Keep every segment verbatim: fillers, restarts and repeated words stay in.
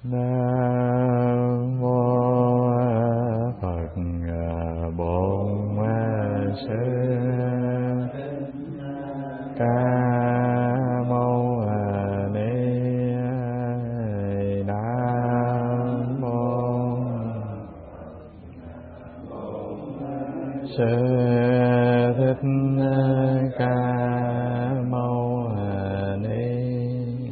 Nam mô Phật Bổn Sư Ca Mâu Ni. Nam mô Sư Thích Ca Mâu Ni.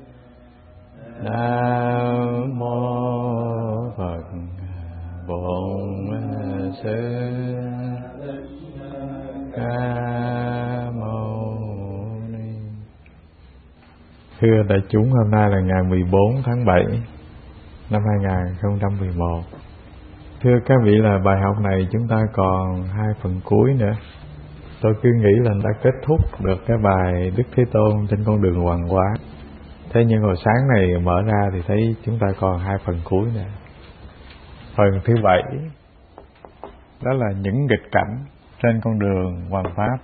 Nam mô Phật Bổn Sư Ca Mâu Ni. Thưa đại chúng, hôm nay là ngày mười bốn tháng bảy năm hai nghìn không trăm mười một. Thưa các vị, là bài học này chúng ta còn hai phần cuối nữa. Tôi cứ nghĩ là đã kết thúc được cái bài Đức Thế Tôn trên con đường hoàng hóa. Thế nhưng hồi sáng này mở ra thì thấy chúng ta còn hai phần cuối nữa. Phần thứ bảy đó là những nghịch cảnh trên con đường hoằng pháp.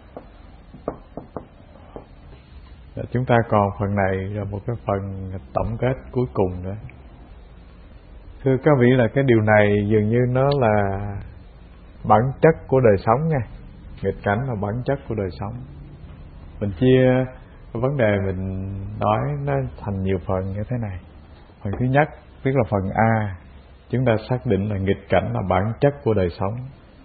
Chúng ta còn phần này là một cái phần tổng kết cuối cùng nữa. Thưa các vị, là cái điều này dường như nó là bản chất của đời sống nha. Nghịch cảnh là bản chất của đời sống. Mình chia cái vấn đề mình nói nó thành nhiều phần như thế này. Phần thứ nhất, tức là phần A, chúng ta xác định là nghịch cảnh là bản chất của đời sống.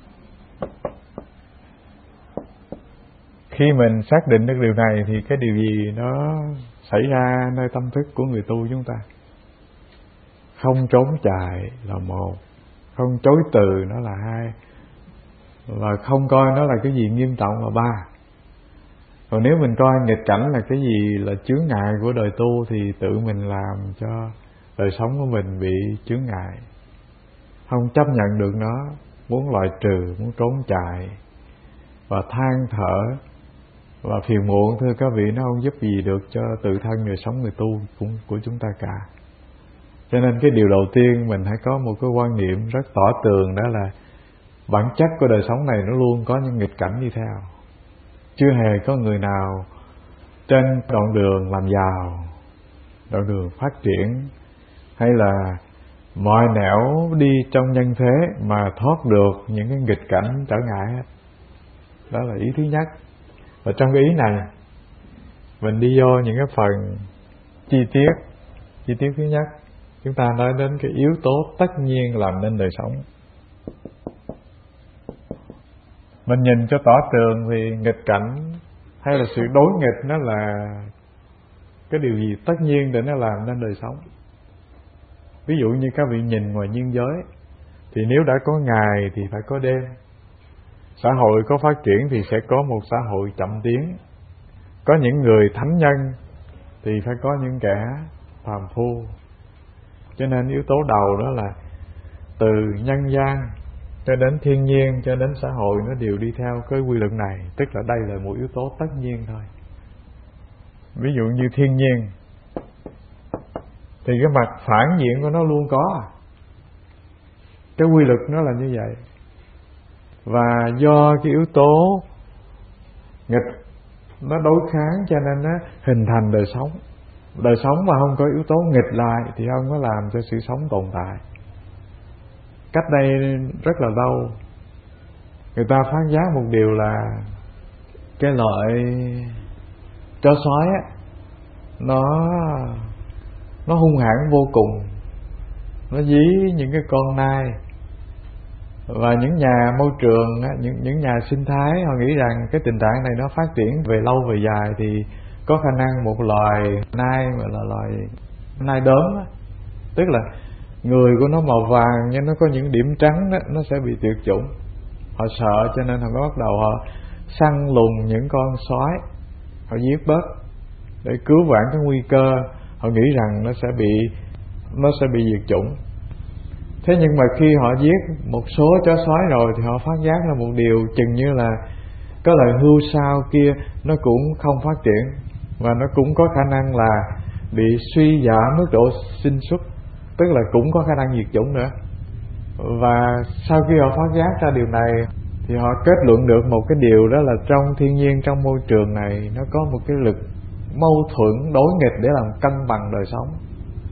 Khi mình xác định được điều này thì cái điều gì nó xảy ra nơi tâm thức của người tu chúng ta? Không trốn chạy là một, không chối từ nó là hai, và không coi nó là cái gì nghiêm trọng là ba. Còn nếu mình coi nghịch cảnh là cái gì là chướng ngại của đời tu thì tự mình làm cho đời sống của mình bị chướng ngại, không chấp nhận được nó, muốn loại trừ, muốn trốn chạy và than thở và phiền muộn. Thưa các vị, nó không giúp gì được cho tự thân đời sống người tu cũng của chúng ta cả. Cho nên cái điều đầu tiên mình hãy có một cái quan niệm rất tỏ tường, đó là bản chất của đời sống này nó luôn có những nghịch cảnh đi theo. Chưa hề có người nào trên đoạn đường làm giàu, đoạn đường phát triển, hay là mọi nẻo đi trong nhân thế mà thoát được những cái nghịch cảnh trở ngại hết. Đó là ý thứ nhất. Và trong cái ý này mình đi vô những cái phần chi tiết. Chi tiết thứ nhất, chúng ta nói đến cái yếu tố tất nhiên làm nên đời sống. Mình nhìn cho tỏ tường thì nghịch cảnh hay là sự đối nghịch nó là cái điều gì tất nhiên để nó làm nên đời sống. Ví dụ như các vị nhìn ngoài nhân giới thì nếu đã có ngày thì phải có đêm. Xã hội có phát triển thì sẽ có một xã hội chậm tiến. Có những người thánh nhân thì phải có những kẻ phàm phu. Cho nên yếu tố đầu đó là từ nhân gian cho đến thiên nhiên cho đến xã hội nó đều đi theo cái quy luật này. Tức là đây là một yếu tố tất nhiên thôi. Ví dụ như thiên nhiên thì cái mặt phản diện của nó luôn có. Cái quy luật nó là như vậy. Và do cái yếu tố nghịch nó đối kháng cho nên nó hình thành đời sống. Đời sống mà không có yếu tố nghịch lại thì không có làm cho sự sống tồn tại. Cách đây rất là lâu, người ta phát giác một điều là cái loại chó sói á, nó nó hung hãn vô cùng. Nó dí những cái con nai. Và những nhà môi trường, những những nhà sinh thái họ nghĩ rằng cái tình trạng này nó phát triển về lâu về dài thì có khả năng một loài nai mà là loài nai đốm đó. Tức là người của nó màu vàng nhưng nó có những điểm trắng đó, nó sẽ bị tuyệt chủng. Họ sợ cho nên họ bắt đầu họ săn lùng những con sói, họ giết bớt để cứu vãn cái nguy cơ. Họ nghĩ rằng nó sẽ bị nó sẽ bị diệt chủng. Thế nhưng mà khi họ giết một số chó sói rồi thì họ phát giác ra một điều, chừng như là có loài hươu sao kia nó cũng không phát triển và nó cũng có khả năng là bị suy giảm mức độ sinh xuất, tức là cũng có khả năng diệt chủng nữa. Và sau khi họ phát giác ra điều này thì họ kết luận được một cái điều, đó là trong thiên nhiên, trong môi trường này nó có một cái lực mâu thuẫn đối nghịch để làm cân bằng đời sống.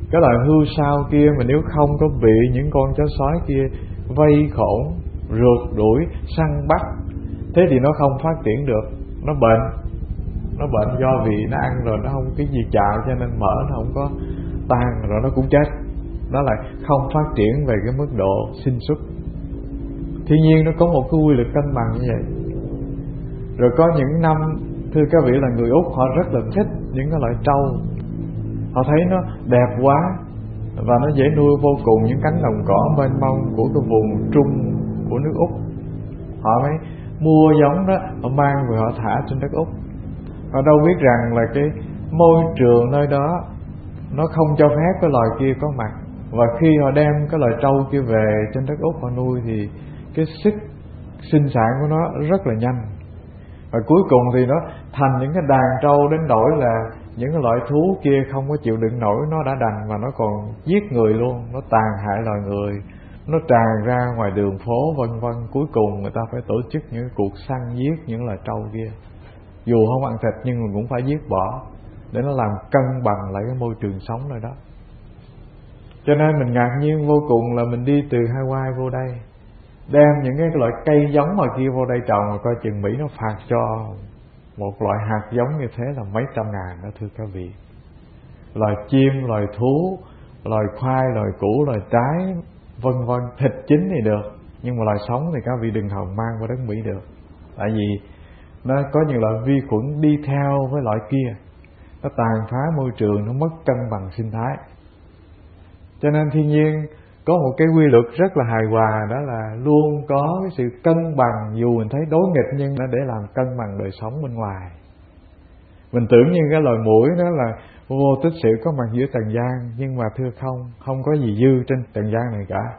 Cái loài hươu sao kia mà nếu không có bị những con chó sói kia vây khổn, rượt đuổi, săn bắt, thế thì nó không phát triển được, nó bệnh. Nó bệnh do vì nó ăn rồi nó không cái gì chạo, cho nên mỡ nó không có tan, rồi nó cũng chết. Đó là không phát triển về cái mức độ sinh xuất. Thiên nhiên nó có một cái quy luật cân bằng như vậy. Rồi có những năm, thưa các vị, là người Úc họ rất là thích những cái loại trâu. Họ thấy nó đẹp quá và nó dễ nuôi vô cùng, những cánh đồng cỏ mênh mông của cái vùng trung của nước Úc. Họ mới mua giống đó, họ mang về họ thả trên đất Úc. Họ đâu biết rằng là cái môi trường nơi đó nó không cho phép cái loài kia có mặt. Và khi họ đem cái loài trâu kia về trên đất Úc họ nuôi thì cái sức sinh sản của nó rất là nhanh. Và cuối cùng thì nó thành những cái đàn trâu đến nỗi là những cái loại thú kia không có chịu đựng nổi, nó đã đành mà nó còn giết người luôn, nó tàn hại loài người, nó tràn ra ngoài đường phố vân vân. Cuối cùng người ta phải tổ chức những cuộc săn giết những loài trâu kia, dù không ăn thịt nhưng mà cũng phải giết bỏ để nó làm cân bằng lại cái môi trường sống nơi đó. Cho nên mình ngạc nhiên vô cùng là mình đi từ Hawaii vô đây, đem những cái loại cây giống mà kia vô đây trồng, mà coi chừng Mỹ nó phạt cho một loại hạt giống như thế là mấy trăm ngàn đó, thưa các vị. Loài chim, loài thú, loài khoai, loài củ, loài trái vân vân, thịt chín thì được, nhưng mà loài sống thì các vị đừng hòng mang qua đất Mỹ được. Tại vì nó có những loại vi khuẩn đi theo với loại kia, nó tàn phá môi trường, nó mất cân bằng sinh thái. Cho nên thiên nhiên có một cái quy luật rất là hài hòa, đó là luôn có cái sự cân bằng, dù mình thấy đối nghịch nhưng nó để làm cân bằng đời sống bên ngoài. Mình tưởng như cái loài muỗi đó là vô tích sự có mặt giữa trần gian, nhưng mà thưa không, không có gì dư trên trần gian này cả.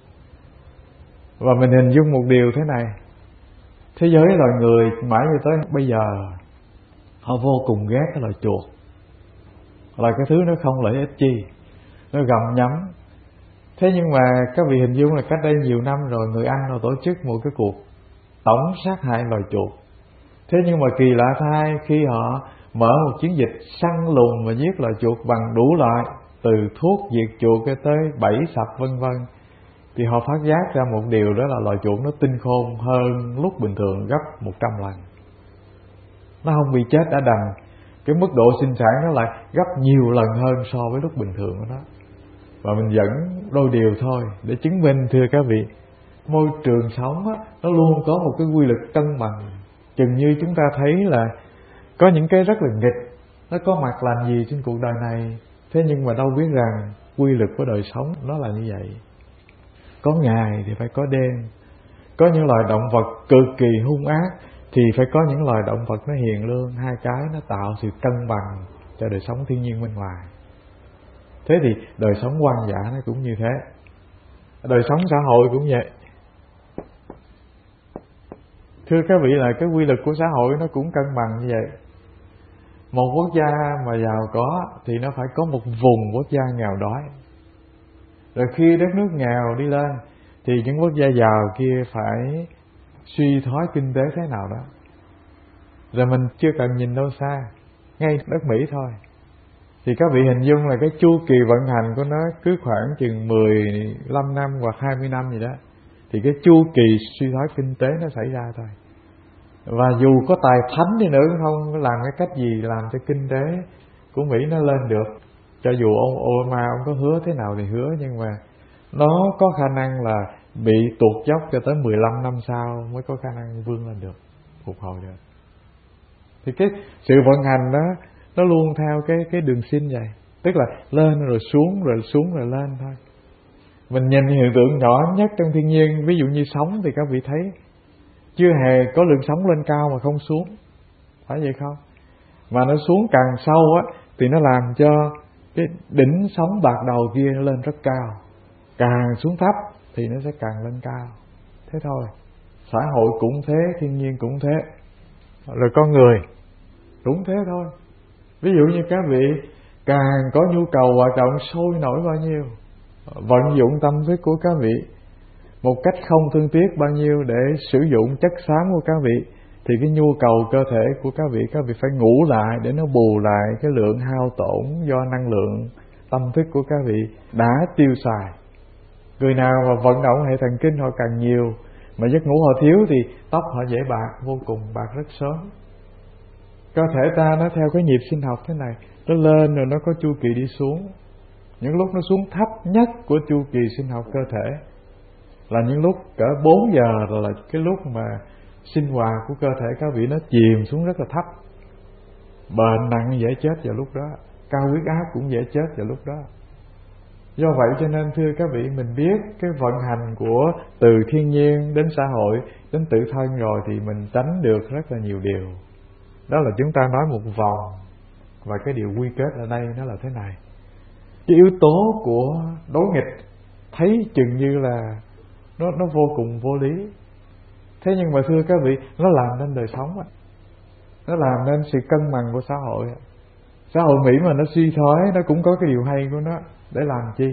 Và mình hình dung một điều thế này, thế giới loài người mãi cho tới bây giờ họ vô cùng ghét cái loài chuột, là cái thứ nó không lợi ích chi, nó gặm nhấm. Thế nhưng mà các vị hình dung là cách đây nhiều năm rồi, người Anh họ tổ chức một cái cuộc tổng sát hại loài chuột. Thế nhưng mà kỳ lạ thay, khi họ mở một chiến dịch săn lùng và giết loài chuột bằng đủ loại, từ thuốc diệt chuột cho tới bẫy sập vân vân, thì họ phát giác ra một điều, đó là loài chuột nó tinh khôn hơn lúc bình thường gấp một trăm lần. Nó không bị chết đã đành, cái mức độ sinh sản nó lại gấp nhiều lần hơn so với lúc bình thường của nó. Và mình dẫn đôi điều thôi để chứng minh, thưa các vị, môi trường sống á, nó luôn có một cái quy luật cân bằng. Chừng như chúng ta thấy là có những cái rất là nghịch, nó có mặt làm gì trên cuộc đời này, thế nhưng mà đâu biết rằng quy luật của đời sống nó là như vậy. Có ngày thì phải có đêm. Có những loài động vật cực kỳ hung ác thì phải có những loài động vật nó hiền lương. Hai cái nó tạo sự cân bằng cho đời sống thiên nhiên bên ngoài. Thế thì đời sống hoang dã nó cũng như thế, đời sống xã hội cũng vậy. Thưa các vị, là cái quy luật của xã hội nó cũng cân bằng như vậy. Một quốc gia mà giàu có thì nó phải có một vùng quốc gia nghèo đói. Rồi khi đất nước nghèo đi lên thì những quốc gia giàu kia phải suy thoái kinh tế thế nào đó. Rồi mình chưa cần nhìn đâu xa, ngay đất Mỹ thôi, thì các vị hình dung là cái chu kỳ vận hành của nó cứ khoảng chừng mười lăm năm hoặc hai mươi năm gì đó, thì cái chu kỳ suy thoái kinh tế nó xảy ra thôi. Và dù có tài thánh đi nữa cũng không làm cái cách gì làm cho kinh tế của Mỹ nó lên được. Cho dù ông Obama ông có hứa thế nào thì hứa, nhưng mà nó có khả năng là bị tuột dốc cho tới mười lăm năm sau mới có khả năng vươn lên được, phục hồi được. Thì cái sự vận hành đó nó luôn theo cái cái đường sin vậy, tức là lên rồi xuống, rồi xuống rồi lên thôi. Mình nhìn hiện tượng nhỏ nhất trong thiên nhiên, ví dụ như sóng, thì các vị thấy chưa hề có lượng sóng lên cao mà không xuống, phải vậy không? Mà nó xuống càng sâu á thì nó làm cho cái đỉnh sóng bạc đầu kia nó lên rất cao, càng xuống thấp thì nó sẽ càng lên cao. Thế thôi. Xã hội cũng thế, thiên nhiên cũng thế, rồi con người cũng thế thôi. Ví dụ như các vị càng có nhu cầu hoạt động sôi nổi bao nhiêu, vận dụng tâm thức của các vị một cách không thương tiếc bao nhiêu để sử dụng chất xám của các vị, thì cái nhu cầu cơ thể của các vị, các vị phải ngủ lại để nó bù lại cái lượng hao tổn do năng lượng tâm thức của các vị đã tiêu xài. Người nào mà vận động hệ thần kinh họ càng nhiều, mà giấc ngủ họ thiếu thì tóc họ dễ bạc vô cùng, bạc rất sớm. Cơ thể ta nó theo cái nhịp sinh học thế này, nó lên rồi nó có chu kỳ đi xuống. Những lúc nó xuống thấp nhất của chu kỳ sinh học cơ thể là những lúc cỡ bốn giờ, rồi là cái lúc mà sinh hoạt của cơ thể các vị nó chìm xuống rất là thấp. Bệnh nặng dễ chết vào lúc đó, cao huyết áp cũng dễ chết vào lúc đó. Do vậy cho nên thưa các vị, mình biết cái vận hành của từ thiên nhiên đến xã hội đến tự thân rồi thì mình tránh được rất là nhiều điều. Đó là chúng ta nói một vòng, và cái điều quy kết ở đây nó là thế này. Cái yếu tố của đối nghịch thấy chừng như là nó nó vô cùng vô lý. Thế nhưng mà thưa các vị, nó làm nên đời sống, nó làm nên sự cân bằng của xã hội. Xã hội Mỹ mà nó suy thoái, nó cũng có cái điều hay của nó. Để làm chi?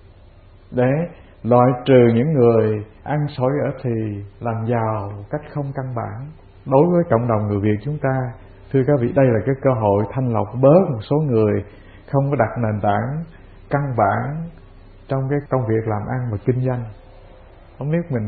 Để loại trừ những người ăn xổi ở thì làm giàu một cách không căn bản. Đối với cộng đồng người Việt chúng ta, thưa các vị, đây là cái cơ hội thanh lọc bớt một số người không có đặt nền tảng căn bản trong cái công việc làm ăn và kinh doanh. Không biết mình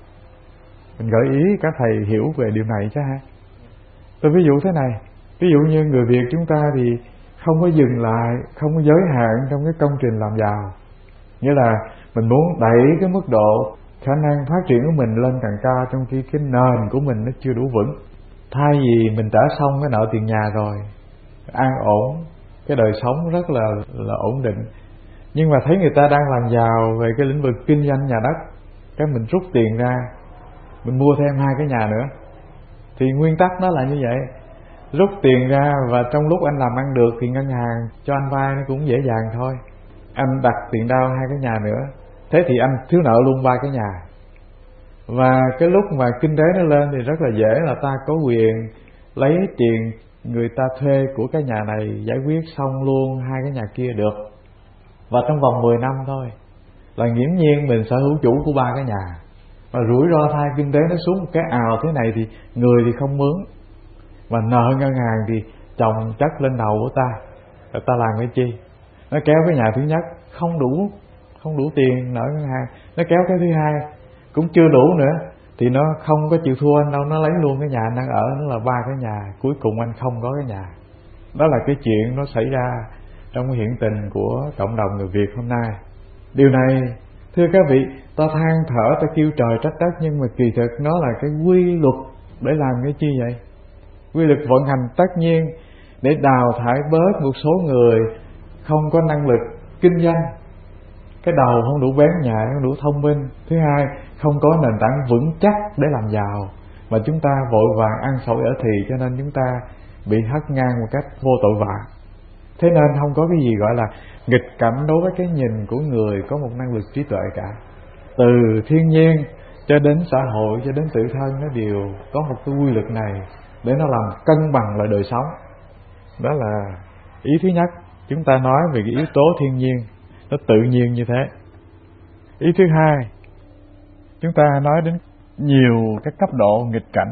mình gợi ý các thầy hiểu về điều này chứ ha. Tôi ví dụ thế này, ví dụ như người Việt chúng ta thì không có dừng lại, không có giới hạn trong cái công trình làm giàu. Nghĩa là mình muốn đẩy cái mức độ khả năng phát triển của mình lên càng cao, trong khi cái nền của mình nó chưa đủ vững. Thay vì mình trả xong cái nợ tiền nhà rồi, an ổn, cái đời sống rất là là ổn định, nhưng mà thấy người ta đang làm giàu về cái lĩnh vực kinh doanh nhà đất, cái mình rút tiền ra, mình mua thêm hai cái nhà nữa. Thì nguyên tắc nó là như vậy, rút tiền ra và trong lúc anh làm ăn được thì ngân hàng cho anh vay nó cũng dễ dàng thôi. Anh đặt tiền đao hai cái nhà nữa, thế thì anh thiếu nợ luôn ba cái nhà. Và cái lúc mà kinh tế nó lên thì rất là dễ là ta có quyền lấy tiền người ta thuê của cái nhà này giải quyết xong luôn hai cái nhà kia được. Và trong vòng mười năm thôi là nghiễm nhiên mình sở hữu chủ của ba cái nhà. Và rủi ro thay kinh tế nó xuống một cái ào thế này thì người thì không mướn, mà nợ ngân hàng thì chồng chất lên đầu của ta. Rồi ta làm cái chi? Nó kéo cái nhà thứ nhất không đủ, không đủ tiền nợ ngân hàng, nó kéo cái thứ hai cũng chưa đủ nữa, thì nó không có chịu thua anh đâu, nó lấy luôn cái nhà anh đang ở, nó là ba cái nhà, cuối cùng anh không có cái nhà. Đó là cái chuyện nó xảy ra trong cái hiện tình của cộng đồng người Việt hôm nay. Điều này thưa các vị, ta than thở, ta kêu trời trách đất, nhưng mà kỳ thực nó là cái quy luật để làm cái chi vậy? Quy luật vận hành tất nhiên để đào thải bớt một số người không có năng lực kinh doanh, cái đầu không đủ bén nhạy, không đủ thông minh. Thứ hai, không có nền tảng vững chắc để làm giàu, mà chúng ta vội vàng ăn xổi ở thì, cho nên chúng ta bị hất ngang một cách vô tội vạ. Thế nên không có cái gì gọi là nghịch cảnh đối với cái nhìn của người có một năng lực trí tuệ cả. Từ thiên nhiên cho đến xã hội cho đến tự thân, nó đều có một cái quy luật này để nó làm cân bằng lại đời sống. Đó là ý thứ nhất, chúng ta nói về cái yếu tố thiên nhiên, nó tự nhiên như thế. Ý thứ hai, chúng ta nói đến nhiều cái cấp độ nghịch cảnh,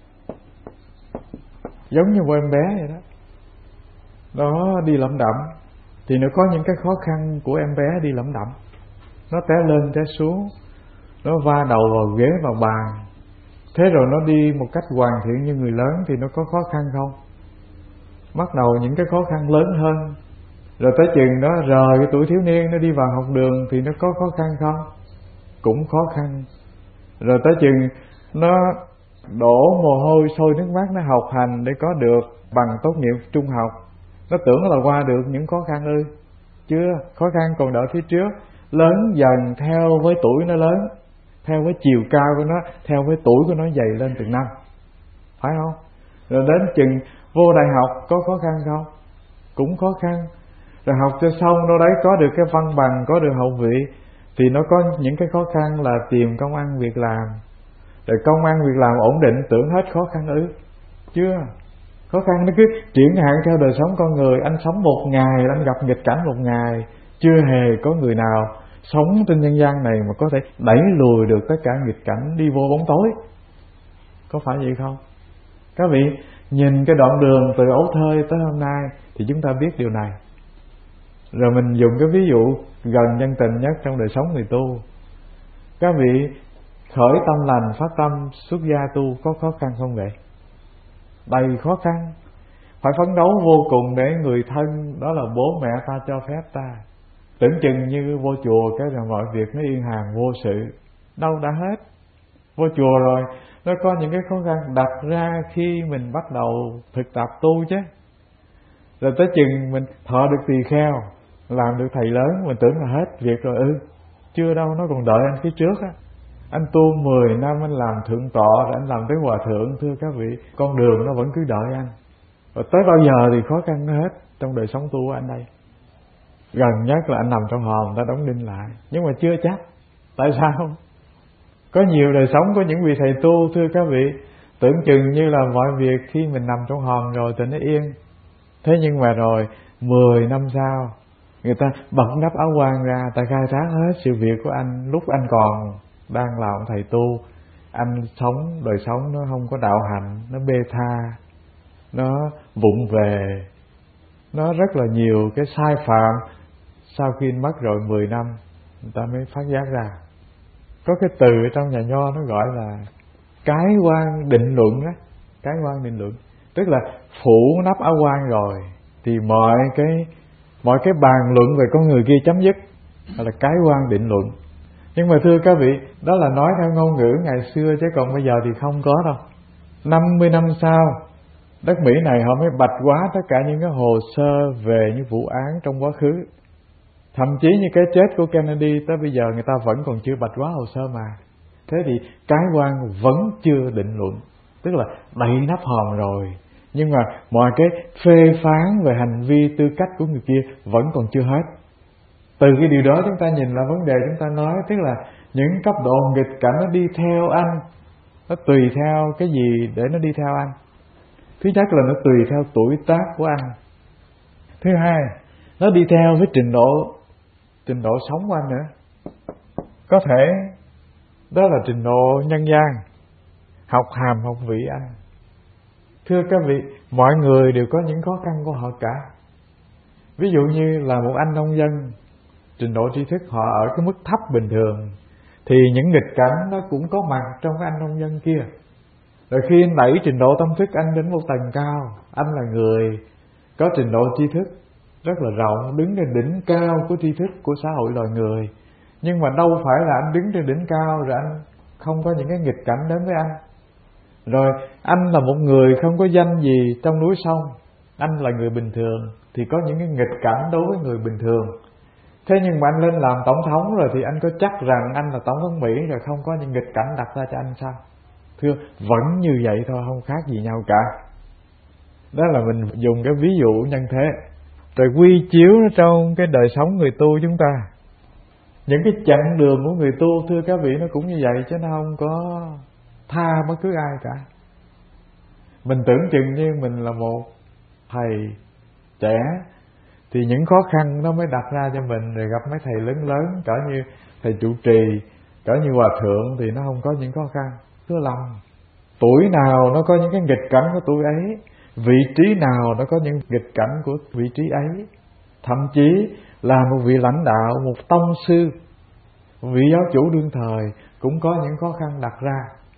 giống như cô em bé vậy đó. Nó đi lẩm đẩm thì nó có những cái khó khăn của em bé đi lẩm đẩm. Nó té lên té xuống, nó va đầu vào ghế vào bàn. Thế rồi nó đi một cách hoàn thiện như người lớn thì nó có khó khăn không? Bắt đầu những cái khó khăn lớn hơn. Rồi tới chừng nó rời cái tuổi thiếu niên, nó đi vào học đường thì nó có khó khăn không? Cũng khó khăn. Rồi tới chừng nó đổ mồ hôi sôi nước mắt, nó học hành để có được bằng tốt nghiệp trung học, nó tưởng là qua được những khó khăn ư? Chưa, khó khăn còn đợi phía trước. Lớn dần theo với tuổi nó lớn, theo với chiều cao của nó, theo với tuổi của nó dày lên từng năm, phải không? Rồi đến chừng vô đại học có khó khăn không? Cũng khó khăn. Rồi học cho xong đâu đấy có được cái văn bằng, có được hậu vị, thì nó có những cái khó khăn là tìm công ăn việc làm. Rồi công ăn việc làm ổn định, tưởng hết khó khăn ư? Chưa. Khó khăn nó cứ triển hạn theo đời sống con người. Anh sống một ngày, anh gặp nghịch cảnh một ngày. Chưa hề có người nào sống trên nhân gian này mà có thể đẩy lùi được tất cả nghịch cảnh, đi vô bóng tối. Có phải vậy không? Các vị nhìn cái đoạn đường từ ấu thơ tới hôm nay thì chúng ta biết điều này. Rồi mình dùng cái ví dụ gần chân tình nhất trong đời sống người tu. Các vị khởi tâm lành, phát tâm xuất gia tu có khó khăn không vậy? Đầy khó khăn. Phải phấn đấu vô cùng để người thân, đó là bố mẹ ta cho phép ta. Tưởng chừng như vô chùa cái là mọi việc nó yên hàng vô sự. Đâu đã hết. Vô chùa rồi nó có những cái khó khăn đặt ra khi mình bắt đầu thực tập tu chứ. Rồi tới chừng mình thọ được tỳ kheo, làm được thầy lớn, mình tưởng là hết việc rồi. Ừ, chưa đâu, nó còn đợi anh phía trước á. Anh tu mười năm anh làm thượng tọa, rồi anh làm tới hòa thượng. Thưa các vị, con đường nó vẫn cứ đợi anh. Rồi tới bao giờ thì khó khăn hết trong đời sống tu của anh đây. Gần nhất là anh nằm trong hòm, ta đóng đinh lại. Nhưng mà chưa chắc. Tại sao? Có nhiều đời sống của những vị thầy tu, thưa các vị, tưởng chừng như là mọi việc khi mình nằm trong hòm rồi thì nó yên. Thế nhưng mà rồi mười năm sau, người ta bật nắp áo quan ra, ta khai thác hết sự việc của anh lúc anh còn đang làm thầy tu. Anh sống đời sống nó không có đạo hạnh, nó bê tha, nó vụng về, nó rất là nhiều cái sai phạm. Sau khi mất rồi mười năm, người ta mới phát giác ra. Có cái từ trong nhà Nho nó gọi là cái quan định luận á, cái quan định luận, tức là phủ nắp áo quan rồi thì mọi cái mọi cái bàn luận về con người kia chấm dứt, gọi là cái quan định luận. Nhưng mà thưa các vị, đó là nói theo ngôn ngữ ngày xưa, chứ còn bây giờ thì không có đâu. năm mươi năm sau, đất Mỹ này họ mới bạch hóa tất cả những cái hồ sơ về những vụ án trong quá khứ. Thậm chí như cái chết của Kennedy tới bây giờ người ta vẫn còn chưa bạch hóa hồ sơ mà. Thế thì cái quan vẫn chưa định luận, tức là đậy nắp hòm rồi, nhưng mà mọi cái phê phán về hành vi tư cách của người kia vẫn còn chưa hết. Từ cái điều đó chúng ta nhìn là vấn đề chúng ta nói, tức là những cấp độ nghịch cảnh nó đi theo anh, nó tùy theo cái gì để nó đi theo anh. Thứ nhất là nó tùy theo tuổi tác của anh. Thứ hai, nó đi theo với trình độ trình độ sống của anh nữa. Có thể đó là trình độ nhân gian, học hàm học vị anh. Thưa các vị, mọi người đều có những khó khăn của họ cả. Ví dụ như là một anh nông dân, trình độ tri thức họ ở cái mức thấp bình thường, thì những nghịch cảnh nó cũng có mặt trong cái anh nông dân kia. Rồi khi anh đẩy trình độ tâm thức anh đến một tầng cao, anh là người có trình độ tri thức rất là rộng, đứng trên đỉnh cao của tri thức của xã hội loài người. Nhưng mà đâu phải là anh đứng trên đỉnh cao rồi anh không có những cái nghịch cảnh đến với anh. Rồi anh là một người không có danh gì trong núi sông, anh là người bình thường thì có những cái nghịch cảnh đối với người bình thường. Thế nhưng mà anh lên làm tổng thống rồi thì anh có chắc rằng anh là tổng thống Mỹ rồi không có những nghịch cảnh đặt ra cho anh sao? Thưa, vẫn như vậy thôi, không khác gì nhau cả. Đó là mình dùng cái ví dụ nhân thế, rồi quy chiếu nó trong cái đời sống người tu chúng ta. Những cái chặng đường của người tu, thưa các vị, nó cũng như vậy, chứ nó không có tha bất cứ ai cả. Mình tưởng chừng như mình là một thầy trẻ thì những khó khăn nó mới đặt ra cho mình, rồi gặp mấy thầy lớn lớn cỡ như thầy trụ trì, cỡ như hòa thượng thì nó không có những khó khăn. Thưa lầm, tuổi nào nó có những cái nghịch cảnh của tuổi ấy, vị trí nào nó có những nghịch cảnh của vị trí ấy. Thậm chí là một vị lãnh đạo, một tông sư, một vị giáo chủ đương thời cũng có những khó khăn đặt ra.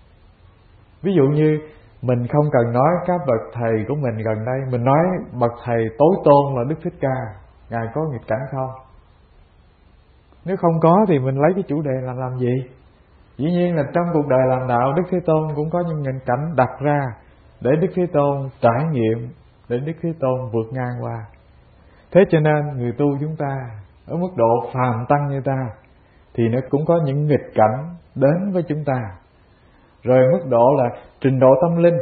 Ví dụ như mình không cần nói các bậc thầy của mình gần đây, mình nói bậc thầy tối tôn là Đức Thích Ca, Ngài có nghịch cảnh không? Nếu không có thì mình lấy cái chủ đề là làm gì? Dĩ nhiên là trong cuộc đời làm đạo, Đức Thế Tôn cũng có những nghịch cảnh đặt ra để Đức Thế Tôn trải nghiệm, để Đức Thế Tôn vượt ngang qua. Thế cho nên người tu chúng ta ở mức độ phàm tăng như ta thì nó cũng có những nghịch cảnh đến với chúng ta. Rồi mức độ là trình độ tâm linh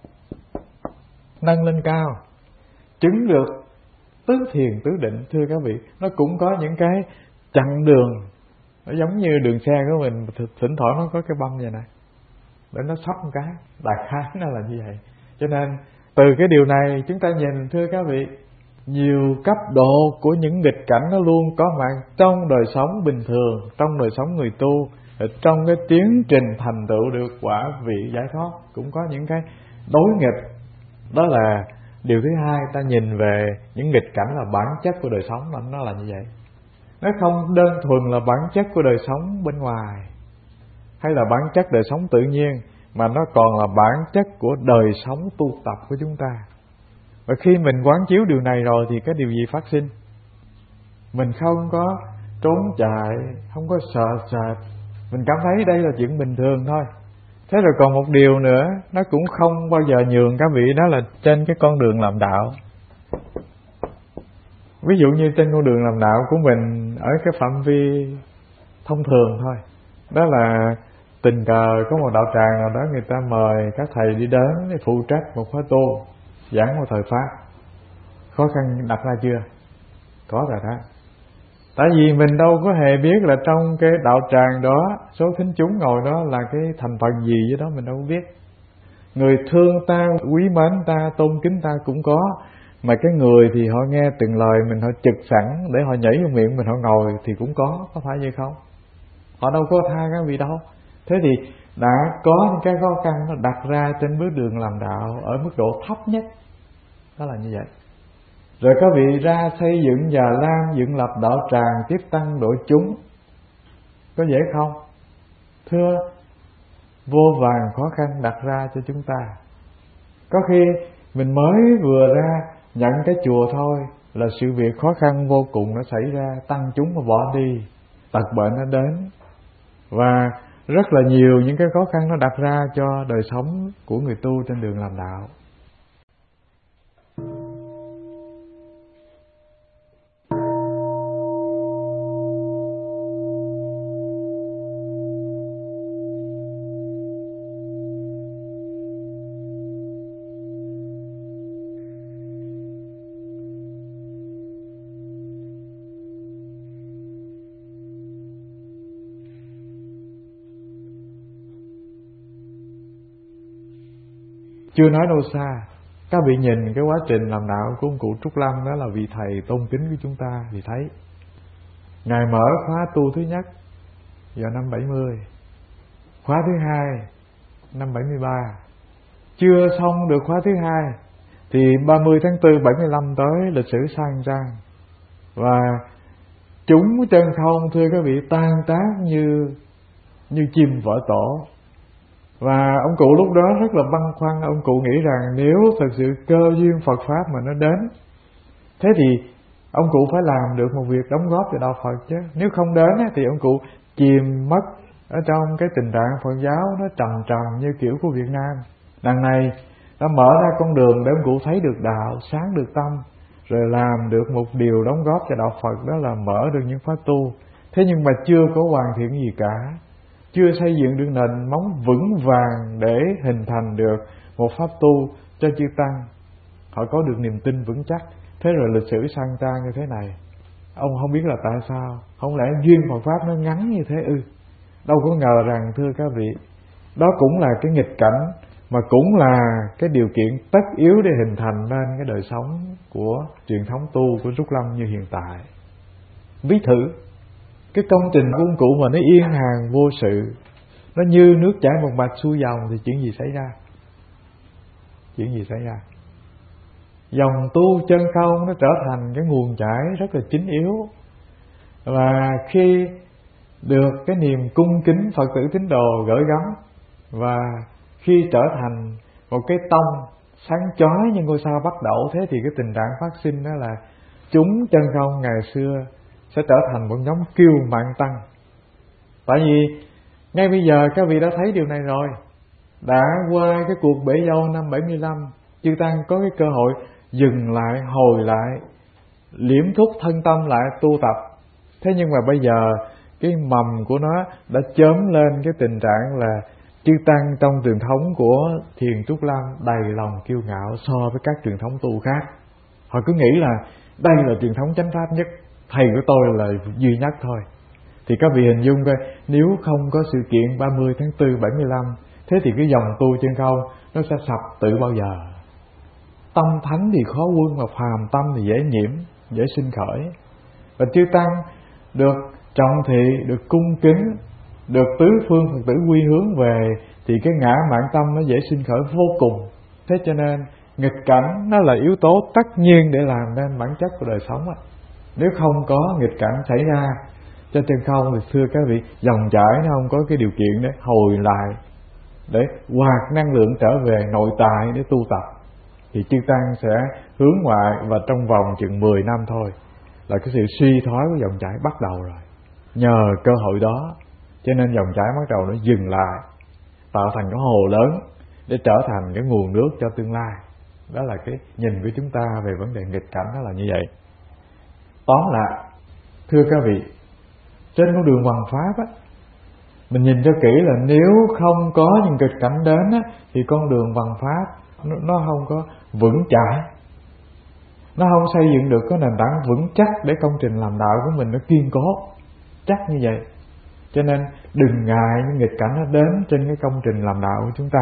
nâng lên cao, chứng được tứ thiền tứ định, thưa các vị, nó cũng có những cái chặng đường. Nó giống như đường xe của mình, thỉnh thoảng nó có cái băm vậy này để nó sóc một cái, đại khái nó là như vậy. Cho nên từ cái điều này chúng ta nhìn, thưa các vị, nhiều cấp độ của những nghịch cảnh nó luôn có mặt trong đời sống bình thường, trong đời sống người tu, trong cái tiến trình thành tựu được quả vị giải thoát cũng có những cái đối nghịch. Đó là Điều thứ hai, ta nhìn về những nghịch cảnh là bản chất của đời sống, là nó là như vậy. Nó không đơn thuần là bản chất của đời sống bên ngoài hay là bản chất đời sống tự nhiên, mà nó còn là bản chất của đời sống tu tập của chúng ta. Và khi mình quán chiếu điều này rồi thì cái điều gì phát sinh? Mình không có trốn chạy, không có sợ sệt, mình cảm thấy đây là chuyện bình thường thôi. Thế rồi còn một điều nữa, nó cũng không bao giờ nhường các vị, đó là trên cái con đường làm đạo. Ví dụ như trên con đường làm đạo của mình ở cái phạm vi thông thường thôi, đó là tình cờ có một đạo tràng nào đó người ta mời các thầy đi đến để phụ trách một khóa tu, giảng một thời Pháp. Khó khăn đặt ra chưa? Có rồi đó. Tại vì mình đâu có hề biết là trong cái đạo tràng đó, số thính chúng ngồi đó là cái thành phần gì với đó mình đâu biết. Người thương ta, quý mến ta, tôn kính ta cũng có, mà cái người thì họ nghe từng lời mình, họ trực sẵn để họ nhảy vô miệng mình, họ ngồi thì cũng có, có phải vậy không? Họ đâu có tha các vị đâu. Thế thì đã có những cái khó khăn nó đặt ra trên bước đường làm đạo ở mức độ thấp nhất, đó là như vậy. Rồi các vị ra xây dựng già lam, dựng lập đạo tràng, tiếp tăng đội chúng, có dễ không? Thưa, vô vàn khó khăn đặt ra cho chúng ta. Có khi mình mới vừa ra nhận cái chùa thôi là sự việc khó khăn vô cùng nó xảy ra, tăng chúng mà bỏ đi, tật bệnh nó đến, và rất là nhiều những cái khó khăn nó đặt ra cho đời sống của người tu trên đường làm đạo. Chưa nói đâu xa, các vị nhìn cái quá trình làm đạo của ông cụ Trúc Lâm, đó là vị thầy tôn kính của chúng ta, thì thấy Ngài mở khóa tu thứ nhất vào năm bảy mươi, khóa thứ hai năm bảy mươi ba. Chưa xong được khóa thứ hai thì ba mươi tháng tư bảy mươi lăm tới lịch sử sang trang, và chúng chân không, thưa các vị, tan tác như như chim vỡ tổ. Và ông cụ lúc đó rất là băn khoăn. Ông cụ nghĩ rằng nếu thật sự cơ duyên Phật Pháp mà nó đến, thế thì ông cụ phải làm được một việc đóng góp cho đạo Phật chứ. Nếu không đến thì ông cụ chìm mất ở trong cái tình trạng Phật giáo nó trầm trầm như kiểu của Việt Nam. Đằng này nó mở ra con đường để ông cụ thấy được đạo, sáng được tâm, rồi làm được một điều đóng góp cho đạo Phật, đó là mở được những pháp tu. Thế nhưng mà chưa có hoàn thiện gì cả, chưa xây dựng được nền móng vững vàng để hình thành được một pháp tu cho chư tăng, họ có được niềm tin vững chắc. Thế rồi lịch sử sang trang như thế này. Ông không biết là tại sao, không lẽ duyên Phật Pháp nó ngắn như thế ư? Đâu có ngờ rằng, thưa các vị, đó cũng là cái nghịch cảnh, mà cũng là cái điều kiện tất yếu để hình thành nên cái đời sống của truyền thống tu của Trúc Lâm như hiện tại. Ví thử cái công trình của ông cụ mà nó yên hàng vô sự, nó như nước chảy một mạch xuôi dòng, thì chuyện gì xảy ra? Chuyện gì xảy ra? Dòng tu chân không nó trở thành cái nguồn chảy rất là chính yếu. Và khi được cái niềm cung kính Phật tử tín đồ gửi gắm, và khi trở thành một cái tông sáng chói như ngôi sao Bắc Đẩu, thế thì cái tình trạng phát sinh đó là chúng chân không ngày xưa sẽ trở thành một nhóm kiêu mạn tăng. Tại vì ngay bây giờ các vị đã thấy điều này rồi. Đã qua cái cuộc bể dâu năm bảy mươi lăm, chư tăng có cái cơ hội dừng lại, hồi lại, liễm thúc thân tâm lại tu tập. Thế nhưng mà bây giờ cái mầm của nó đã chớm lên cái tình trạng là chư tăng trong truyền thống của Thiền Trúc Lâm đầy lòng kiêu ngạo so với các truyền thống tu khác. Họ cứ nghĩ là đây là truyền thống chánh pháp nhất, thầy của tôi là duy nhất thôi. Thì các vị hình dung coi, nếu không có sự kiện ba mươi tháng tư bảy mươi lăm, thế thì cái dòng tu chân không nó sẽ sập tự bao giờ. Tâm thánh thì khó quân, mà phàm tâm thì dễ nhiễm, dễ sinh khởi. Và chư tăng được trọng thị, được cung kính, được tứ phương Phật tử quy hướng về, thì cái ngã mạn tâm nó dễ sinh khởi vô cùng. Thế cho nên nghịch cảnh nó là yếu tố tất nhiên để làm nên bản chất của đời sống á. Nếu không có nghịch cảnh xảy ra trên chân không thì thưa các vị, dòng chảy nó không có cái điều kiện để hồi lại, để hoạt năng lượng trở về nội tại để tu tập, thì chư tăng sẽ hướng ngoại, và trong vòng chừng mười năm thôi là cái sự suy thoái của dòng chảy bắt đầu rồi. Nhờ cơ hội đó cho nên dòng chảy bắt đầu nó dừng lại, tạo thành cái hồ lớn để trở thành cái nguồn nước cho tương lai. Đó là cái nhìn của chúng ta về vấn đề nghịch cảnh, đó là như vậy. Tóm lại, thưa các vị, trên con đường hoằng pháp á, mình nhìn cho kỹ là nếu không có những nghịch cảnh đến á, thì con đường hoằng pháp nó, nó không có vững chãi, nó không xây dựng được cái nền tảng vững chắc để công trình làm đạo của mình nó kiên cố chắc như vậy. Cho nên đừng ngại những nghịch cảnh nó đến trên cái công trình làm đạo của chúng ta.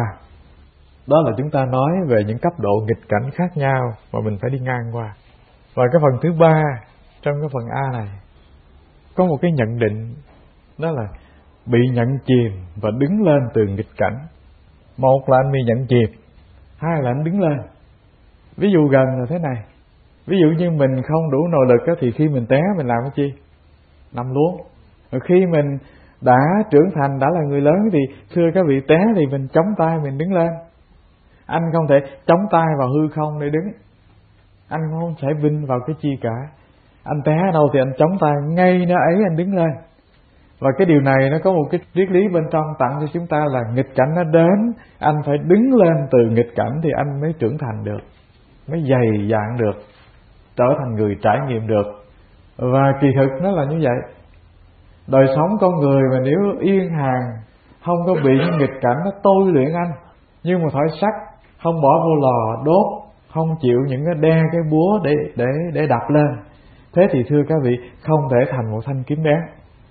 Đó là chúng ta nói về những cấp độ nghịch cảnh khác nhau mà mình phải đi ngang qua. Và cái phần thứ ba trong cái phần A này có một cái nhận định, đó là bị nhận chìm và đứng lên từ nghịch cảnh. Một là anh bị nhận chìm, hai là anh đứng lên. Ví dụ gần là thế này, ví dụ như mình không đủ nội lực thì khi mình té mình làm cái chi? Nằm luôn. Rồi khi mình đã trưởng thành, đã là người lớn thì thưa các vị, té thì mình chống tay mình đứng lên. Anh không thể chống tay vào hư không để đứng, anh không thể vinh vào cái chi cả. Anh té ở đâu thì anh chống tay ngay nơi ấy anh đứng lên. Và cái điều này nó có một cái triết lý bên trong tặng cho chúng ta là nghịch cảnh nó đến, anh phải đứng lên từ nghịch cảnh thì anh mới trưởng thành được, mới dày dạn được, trở thành người trải nghiệm được. Và kỳ thực nó là như vậy. Đời sống con người mà nếu yên hàng, không có bị những nghịch cảnh nó tôi luyện anh như một thỏi sắt, không bỏ vô lò đốt, không chịu những cái đe cái búa để để để đập lên, thế thì thưa các vị, không thể thành một thanh kiếm bén.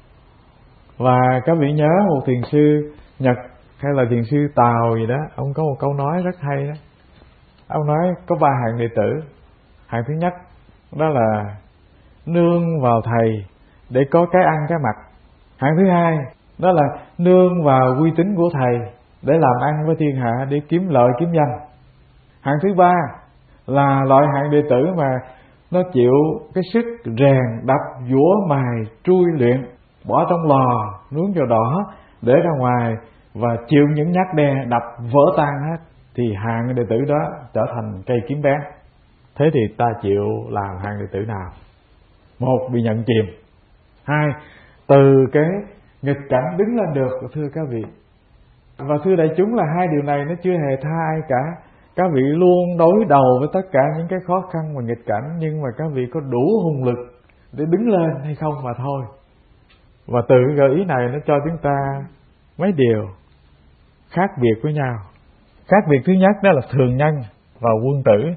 Và các vị nhớ một thiền sư Nhật hay là thiền sư Tàu gì đó, ông có một câu nói rất hay đó. Ông nói có ba hạng đệ tử. Hạng thứ nhất đó là nương vào thầy để có cái ăn cái mặc. Hạng thứ hai đó là nương vào uy tín của thầy để làm ăn với thiên hạ, để kiếm lợi kiếm danh. Hạng thứ ba là loại hạng đệ tử mà nó chịu cái sức rèn đập giũa mài trui luyện, bỏ trong lò nướng vào đỏ để ra ngoài và chịu những nhát đe đập vỡ tan hết, thì hạng đệ tử đó trở thành cây kiếm bén. Thế thì ta chịu làm hạng đệ tử nào? Một, bị nhận chìm. Hai, từ cái nghịch cảnh đứng lên được. Thưa các vị, và thưa đại chúng, là hai điều này nó chưa hề tha ai cả. Các vị luôn đối đầu với tất cả những cái khó khăn và nghịch cảnh, nhưng mà các vị có đủ hùng lực để đứng lên hay không mà thôi. Và từ cái gợi ý này nó cho chúng ta mấy điều khác biệt với nhau. Khác biệt thứ nhất đó là thường nhân và quân tử.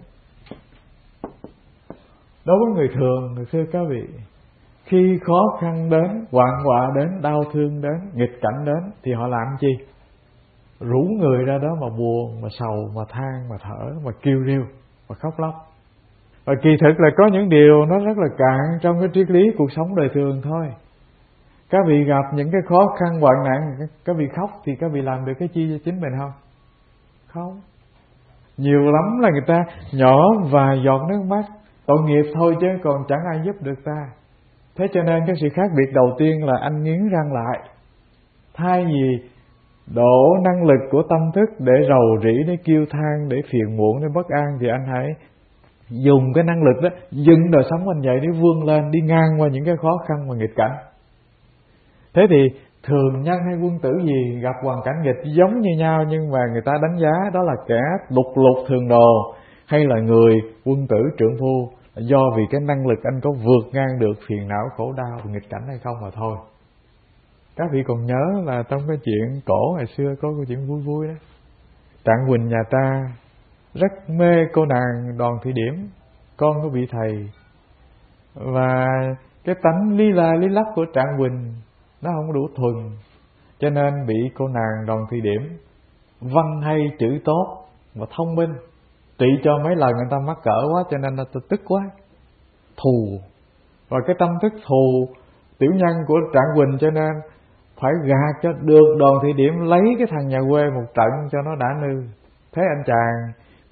Đối với người thường, người thưa các vị, khi khó khăn đến, hoạn họa đến, đau thương đến, nghịch cảnh đến thì họ làm chi? Rủ người ra đó mà buồn, mà sầu, mà than, mà thở, mà kêu riêu, mà khóc lóc. Và kỳ thực là có những điều nó rất là cạn trong cái triết lý cuộc sống đời thường thôi. Các vị gặp những cái khó khăn hoạn nạn, các vị khóc thì các vị làm được cái chi cho chính mình không? Không. Nhiều lắm là người ta nhỏ vài giọt nước mắt, tội nghiệp thôi chứ còn chẳng ai giúp được ta. Thế cho nên cái sự khác biệt đầu tiên là anh nghiến răng lại. Thay vì đổ năng lực của tâm thức để rầu rĩ, để kêu than, để phiền muộn, để bất an, thì anh hãy dùng cái năng lực đó dừng đời sống anh dậy để vươn lên, đi ngang qua những cái khó khăn và nghịch cảnh. Thế thì thường nhân hay quân tử gì gặp hoàn cảnh nghịch giống như nhau, nhưng mà người ta đánh giá đó là kẻ đục lục thường đồ hay là người quân tử trượng phu, do vì cái năng lực anh có vượt ngang được phiền não, khổ đau và nghịch cảnh hay không mà thôi. Các vị còn nhớ là trong cái chuyện cổ ngày xưa có câu chuyện vui vui đó. Trạng Quỳnh nhà ta rất mê cô nàng Đoàn Thị Điểm, con của vị thầy. Và cái tánh lý la lý lắc của Trạng Quỳnh nó không đủ thuần, cho nên bị cô nàng Đoàn Thị Điểm văn hay, chữ tốt và thông minh, trị cho mấy lần người ta mắc cỡ quá, cho nên là tức quá, thù. Và cái tâm thức thù tiểu nhân của Trạng Quỳnh, cho nên phải gạt cho được Đoàn Thị Điểm lấy cái thằng nhà quê một trận cho nó đã nư. Thế anh chàng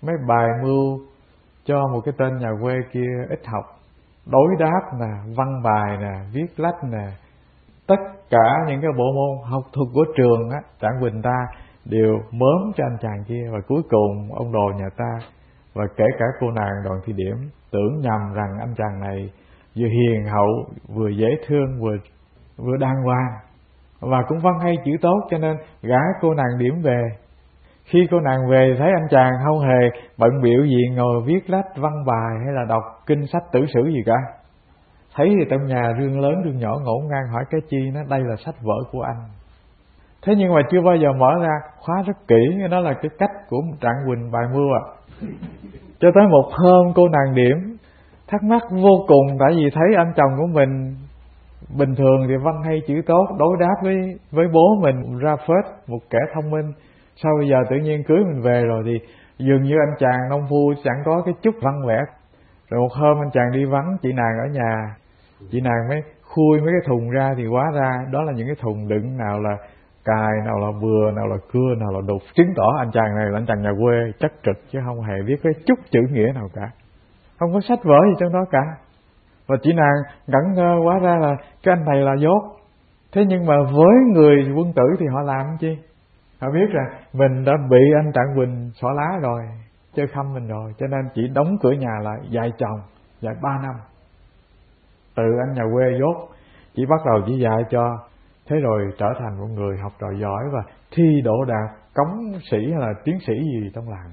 mấy bài mưu cho một cái tên nhà quê kia ít học, đối đáp nè, văn bài nè, viết lách nè, tất cả những cái bộ môn học thuật của trường á, Trạng Quỳnh ta đều mớm cho anh chàng kia. Và cuối cùng ông đồ nhà ta và kể cả cô nàng Đoàn Thị Điểm tưởng nhầm rằng anh chàng này vừa hiền hậu, vừa dễ thương, vừa vừa đàng hoàng và cũng văn hay chữ tốt, cho nên gả cô nàng Điểm về. Khi cô nàng về thấy anh chàng không hề bận bịu gì ngồi viết lách văn bài hay là đọc kinh sách tử sử gì cả. Thấy thì trong nhà rương lớn rương nhỏ ngổn ngang hỏi cái chi, nó đây là sách vở của anh. Thế nhưng mà chưa bao giờ mở ra khóa rất kỹ, đó là cái cách của Trạng Quỳnh bài mưu à. Cho tới một hôm cô nàng Điểm thắc mắc vô cùng, tại vì thấy anh chồng của mình bình thường thì văn hay chữ tốt, đối đáp với với bố mình ra phết, một kẻ thông minh. Sao bây giờ tự nhiên cưới mình về rồi thì dường như anh chàng nông phu chẳng có cái chút văn vẻ. Rồi một hôm anh chàng đi vắng chị nàng ở nhà, chị nàng mới khui mấy cái thùng ra, thì hóa ra đó là những cái thùng đựng nào là cài, nào là bừa, nào là cưa, nào là đục, chứng tỏ anh chàng này là anh chàng nhà quê chắc trực, chứ không hề biết cái chút chữ nghĩa nào cả, không có sách vở gì trong đó cả. Và chị nàng ngẩn ngơ, hóa ra là cái anh này là dốt. Thế nhưng mà với người quân tử thì họ làm chi? Họ biết rằng mình đã bị anh Trạng Quỳnh xỏ lá rồi, chơi khăm mình rồi, cho nên chỉ đóng cửa nhà lại dạy chồng, dạy ba năm. Từ anh nhà quê dốt chỉ bắt đầu chỉ dạy cho, thế rồi trở thành một người học trò giỏi và thi đỗ đạt cống sĩ hay là tiến sĩ gì trong làng.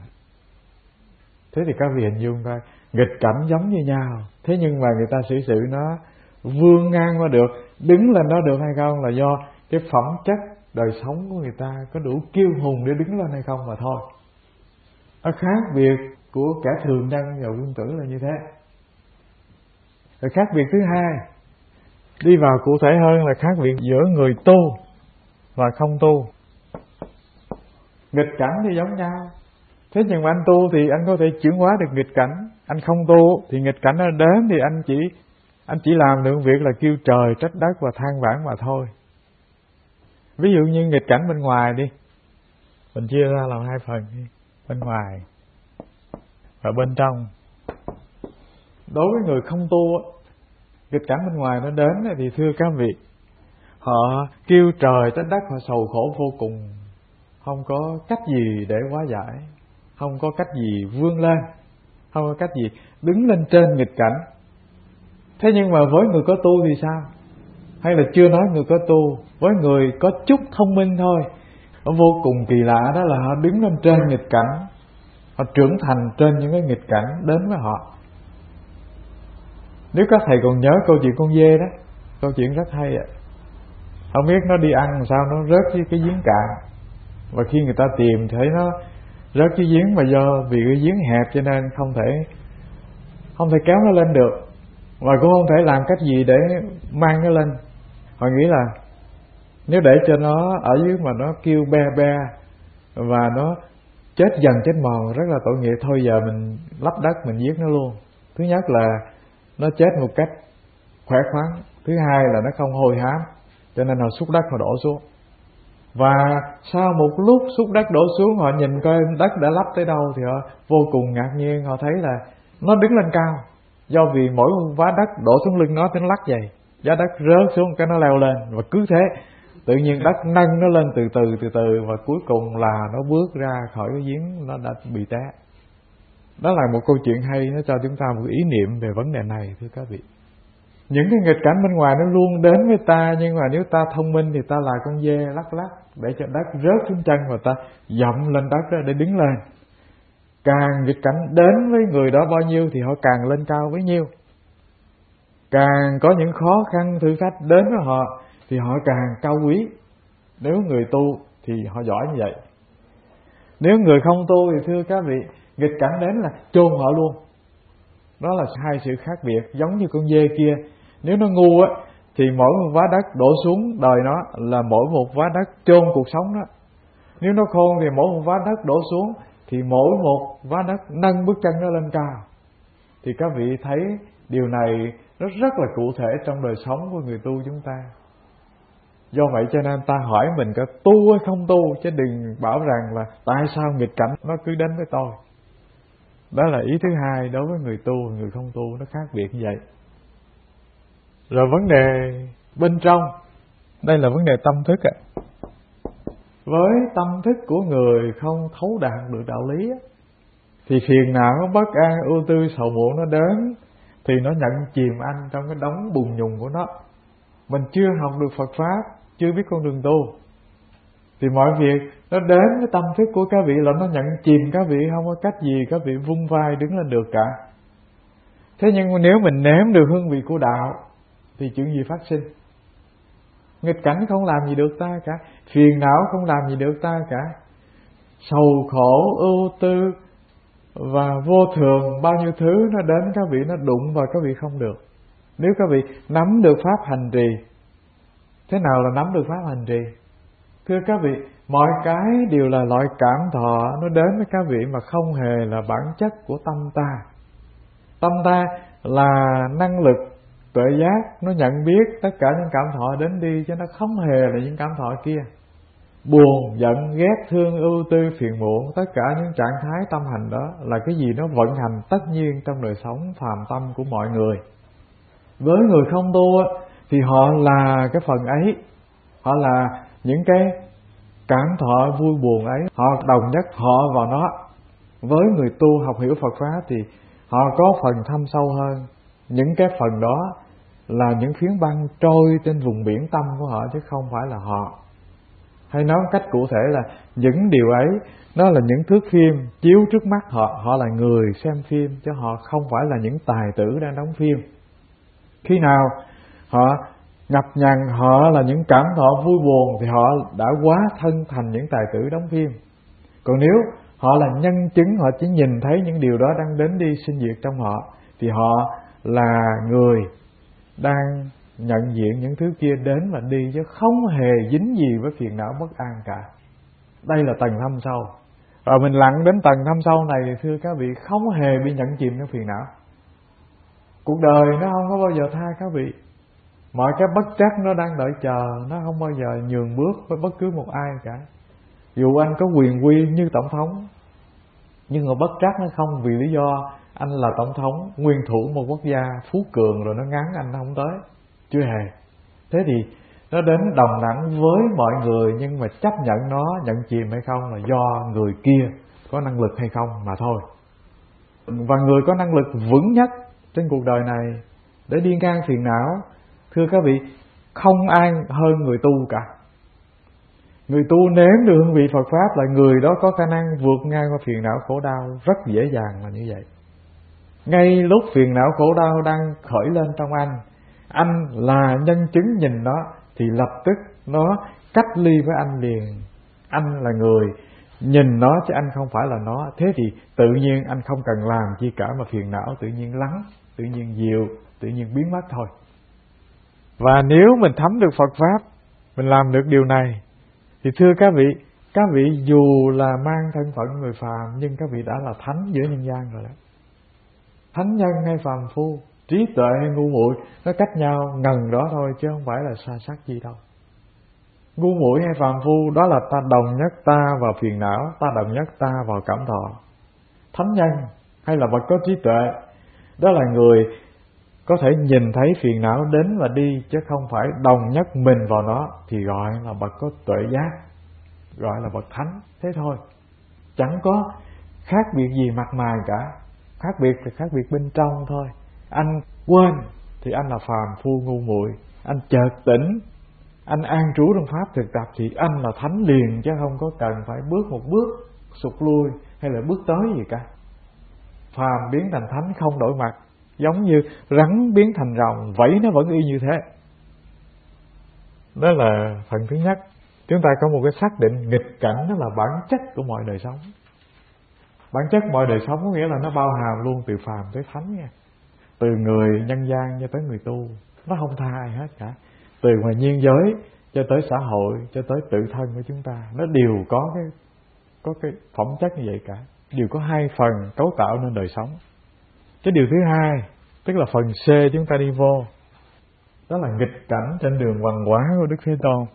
Thế thì các vị hình dung coi, nghịch cảnh giống như nhau, thế nhưng mà người ta xử sự nó vươn ngang qua được, đứng lên đó được hay không là do cái phẩm chất đời sống của người ta có đủ kiêu hùng để đứng lên hay không mà thôi. Nó khác biệt của kẻ thường nhân và quân tử là như thế. Rồi khác biệt thứ hai, đi vào cụ thể hơn, là khác biệt giữa người tu và không tu. Nghịch cảnh thì giống nhau, thế nhưng mà anh tu thì anh có thể chuyển hóa được nghịch cảnh. Anh không tu thì nghịch cảnh nó đến thì anh chỉ anh chỉ làm được việc là kêu trời trách đất và than vãn mà thôi. Ví dụ như nghịch cảnh bên ngoài đi, mình chia ra làm hai phần đi, bên ngoài và bên trong. Đối với người không tu, nghịch cảnh bên ngoài nó đến thì thưa các vị, họ kêu trời trách đất, họ sầu khổ vô cùng, không có cách gì để hóa giải, không có cách gì vươn lên, không có cách gì đứng lên trên nghịch cảnh. Thế nhưng mà với người có tu thì sao? Hay là chưa nói người có tu, với người có chút thông minh thôi, nó vô cùng kỳ lạ, đó là họ đứng lên trên nghịch cảnh, họ trưởng thành trên những cái nghịch cảnh đến với họ. Nếu các thầy còn nhớ câu chuyện con dê đó, câu chuyện rất hay ạ. Không biết nó đi ăn làm sao nó rớt với cái giếng cạn, và khi người ta tìm thấy nó rớt cái giếng, mà do vì cái giếng hẹp cho nên không thể không thể kéo nó lên được, và cũng không thể làm cách gì để mang nó lên. Họ nghĩ là nếu để cho nó ở dưới mà nó kêu be be và nó chết dần chết mòn rất là tội nghiệp, thôi giờ mình lấp đất mình giết nó luôn. Thứ nhất là nó chết một cách khỏe khoắn, thứ hai là nó không hôi hám, cho nên họ xúc đất họ đổ xuống. Và sau một lúc xúc đất đổ xuống, họ nhìn coi đất đã lấp tới đâu thì họ vô cùng ngạc nhiên, họ thấy là nó đứng lên cao. Do vì mỗi vá đất đổ xuống lưng nó thì nó lắc vậy, giá đất rớt xuống cái nó leo lên, và cứ thế tự nhiên đất nâng nó lên từ từ từ từ, và cuối cùng là nó bước ra khỏi cái giếng, nó đã bị té. Đó là một câu chuyện hay, nó cho chúng ta một ý niệm về vấn đề này thưa các vị. Những cái nghịch cảnh bên ngoài nó luôn đến với ta, nhưng mà nếu ta thông minh thì ta là con dê lắc lắc để cho đất rớt xuống chân và ta dậm lên đất đó để đứng lên. Càng nghịch cảnh đến với người đó bao nhiêu thì họ càng lên cao bấy nhiêu. Càng có những khó khăn thử thách đến với họ thì họ càng cao quý. Nếu người tu thì họ giỏi như vậy. Nếu người không tu thì thưa các vị, nghịch cảnh đến là chôn họ luôn. Đó là hai sự khác biệt. Giống như con dê kia, nếu nó ngu á thì mỗi một vá đất đổ xuống đời nó là mỗi một vá đất chôn cuộc sống đó. Nếu nó khôn thì mỗi một vá đất đổ xuống thì mỗi một vá đất nâng bước chân nó lên cao. Thì các vị thấy điều này nó rất là cụ thể trong đời sống của người tu chúng ta. Do vậy cho nên ta hỏi mình có tu hay không tu, chứ đừng bảo rằng là tại sao nghịch cảnh nó cứ đến với tôi. Đó là ý thứ hai, đối với người tu và người không tu nó khác biệt như vậy. Rồi vấn đề bên trong, đây là vấn đề tâm thức ạ. Với tâm thức của người không thấu đạt được đạo lý á, thì phiền não, bất an, ưu tư, sầu muộn nó đến thì nó nhận chìm anh trong cái đống bùn nhùn của nó. Mình chưa học được Phật Pháp, chưa biết con đường tu, thì mọi việc nó đến với tâm thức của các vị là nó nhận chìm các vị, không có cách gì các vị vung vai đứng lên được cả. Thế nhưng nếu mình nếm được hương vị của đạo thì chuyện gì phát sinh? Nghịch cảnh không làm gì được ta cả, phiền não không làm gì được ta cả, sầu khổ, ưu tư và vô thường, bao nhiêu thứ nó đến các vị, nó đụng vào các vị không được. Nếu các vị nắm được pháp hành trì. Thế nào là nắm được pháp hành trì? Thưa các vị, mọi cái đều là loại cảm thọ, nó đến với các vị mà không hề là bản chất của tâm ta. Tâm ta là năng lực tuệ giác, nó nhận biết tất cả những cảm thọ đến đi, chứ nó không hề là những cảm thọ kia. Buồn, giận, ghét, thương, ưu tư, phiền muộn, tất cả những trạng thái tâm hành đó là cái gì nó vận hành tất nhiên trong đời sống phàm tâm của mọi người. Với người không tu thì họ là cái phần ấy, họ là những cái cảm thọ vui buồn ấy, họ đồng nhất họ vào nó. Với người tu học hiểu Phật Pháp thì họ có phần thâm sâu hơn. Những cái phần đó là những phiến băng trôi trên vùng biển tâm của họ, chứ không phải là họ. Hay nói cách cụ thể là những điều ấy nó là những thước phim chiếu trước mắt họ. Họ là người xem phim, chứ họ không phải là những tài tử đang đóng phim. Khi nào họ nhập nhằn, họ là những cảm thọ vui buồn, thì họ đã quá thân thành những tài tử đóng phim. Còn nếu họ là nhân chứng, họ chỉ nhìn thấy những điều đó đang đến đi sinh diệt trong họ, thì họ là người đang nhận diện những thứ kia đến và đi, chứ không hề dính gì với phiền não bất an cả. Đây là tầng thâm sâu. Rồi mình lặn đến tầng thâm sâu này thì thưa các vị, không hề bị nhận chìm trong phiền não. Cuộc đời nó không có bao giờ tha các vị. Mọi cái bất trắc nó đang đợi chờ, nó không bao giờ nhường bước với bất cứ một ai cả. Dù anh có quyền quy như tổng thống, nhưng mà bất trắc nó không, vì lý do anh là tổng thống, nguyên thủ một quốc gia phú cường, rồi nó ngắn anh nó không tới. Chưa hề. Thế thì nó đến đồng đẳng với mọi người, nhưng mà chấp nhận nó, nhận chìm hay không là do người kia có năng lực hay không mà thôi. Và người có năng lực vững nhất trên cuộc đời này để điên can phiền não, thưa các vị, không ai hơn người tu cả. Người tu nếm được hương vị Phật Pháp là người đó có khả năng vượt ngang qua phiền não khổ đau rất dễ dàng là như vậy. Ngay lúc phiền não khổ đau đang khởi lên trong anh, anh là nhân chứng nhìn nó, thì lập tức nó cách ly với anh liền. Anh là người nhìn nó chứ anh không phải là nó. Thế thì tự nhiên anh không cần làm chi cả, mà phiền não tự nhiên lắng, tự nhiên dịu, tự nhiên biến mất thôi. Và nếu mình thấm được Phật Pháp, mình làm được điều này, thì thưa các vị, các vị dù là mang thân phận người phàm, nhưng các vị đã là thánh giữa nhân gian rồi đó. Thánh nhân hay phàm phu, trí tuệ hay ngu muội, nó cách nhau ngần đó thôi, chứ không phải là xa sắc gì đâu. Ngu muội hay phàm phu đó là ta đồng nhất ta vào phiền não, ta đồng nhất ta vào cảm thọ. Thánh nhân hay là bậc có trí tuệ, đó là người có thể nhìn thấy phiền não đến và đi, chứ không phải đồng nhất mình vào nó, thì gọi là bậc có tuệ giác, gọi là bậc thánh. Thế thôi, chẳng có khác biệt gì mặt mày cả. Khác biệt là khác biệt bên trong thôi. Anh quên thì anh là phàm phu ngu muội, anh chợt tỉnh, anh an trú trong pháp thực tập thì anh là thánh liền, chứ không có cần phải bước một bước sụt lui hay là bước tới gì cả. Phàm biến thành thánh không đổi mặt, giống như rắn biến thành rồng, vẫy nó vẫn y như thế. Đó là phần thứ nhất. Chúng ta có một cái xác định nghịch cảnh, đó là bản chất của mọi đời sống. Bản chất mọi đời sống có nghĩa là nó bao hàm luôn từ phàm tới thánh nha. Từ người nhân gian cho tới người tu, nó không tha ai hết cả. Từ ngoài nhiên giới cho tới xã hội, cho tới tự thân của chúng ta, nó đều có cái có cái phẩm chất như vậy cả. Đều có hai phần cấu tạo nên đời sống. Cái điều thứ hai, tức là phần C chúng ta đi vô, đó là nghịch cảnh trên đường hoằng hóa của Đức Thế Tôn.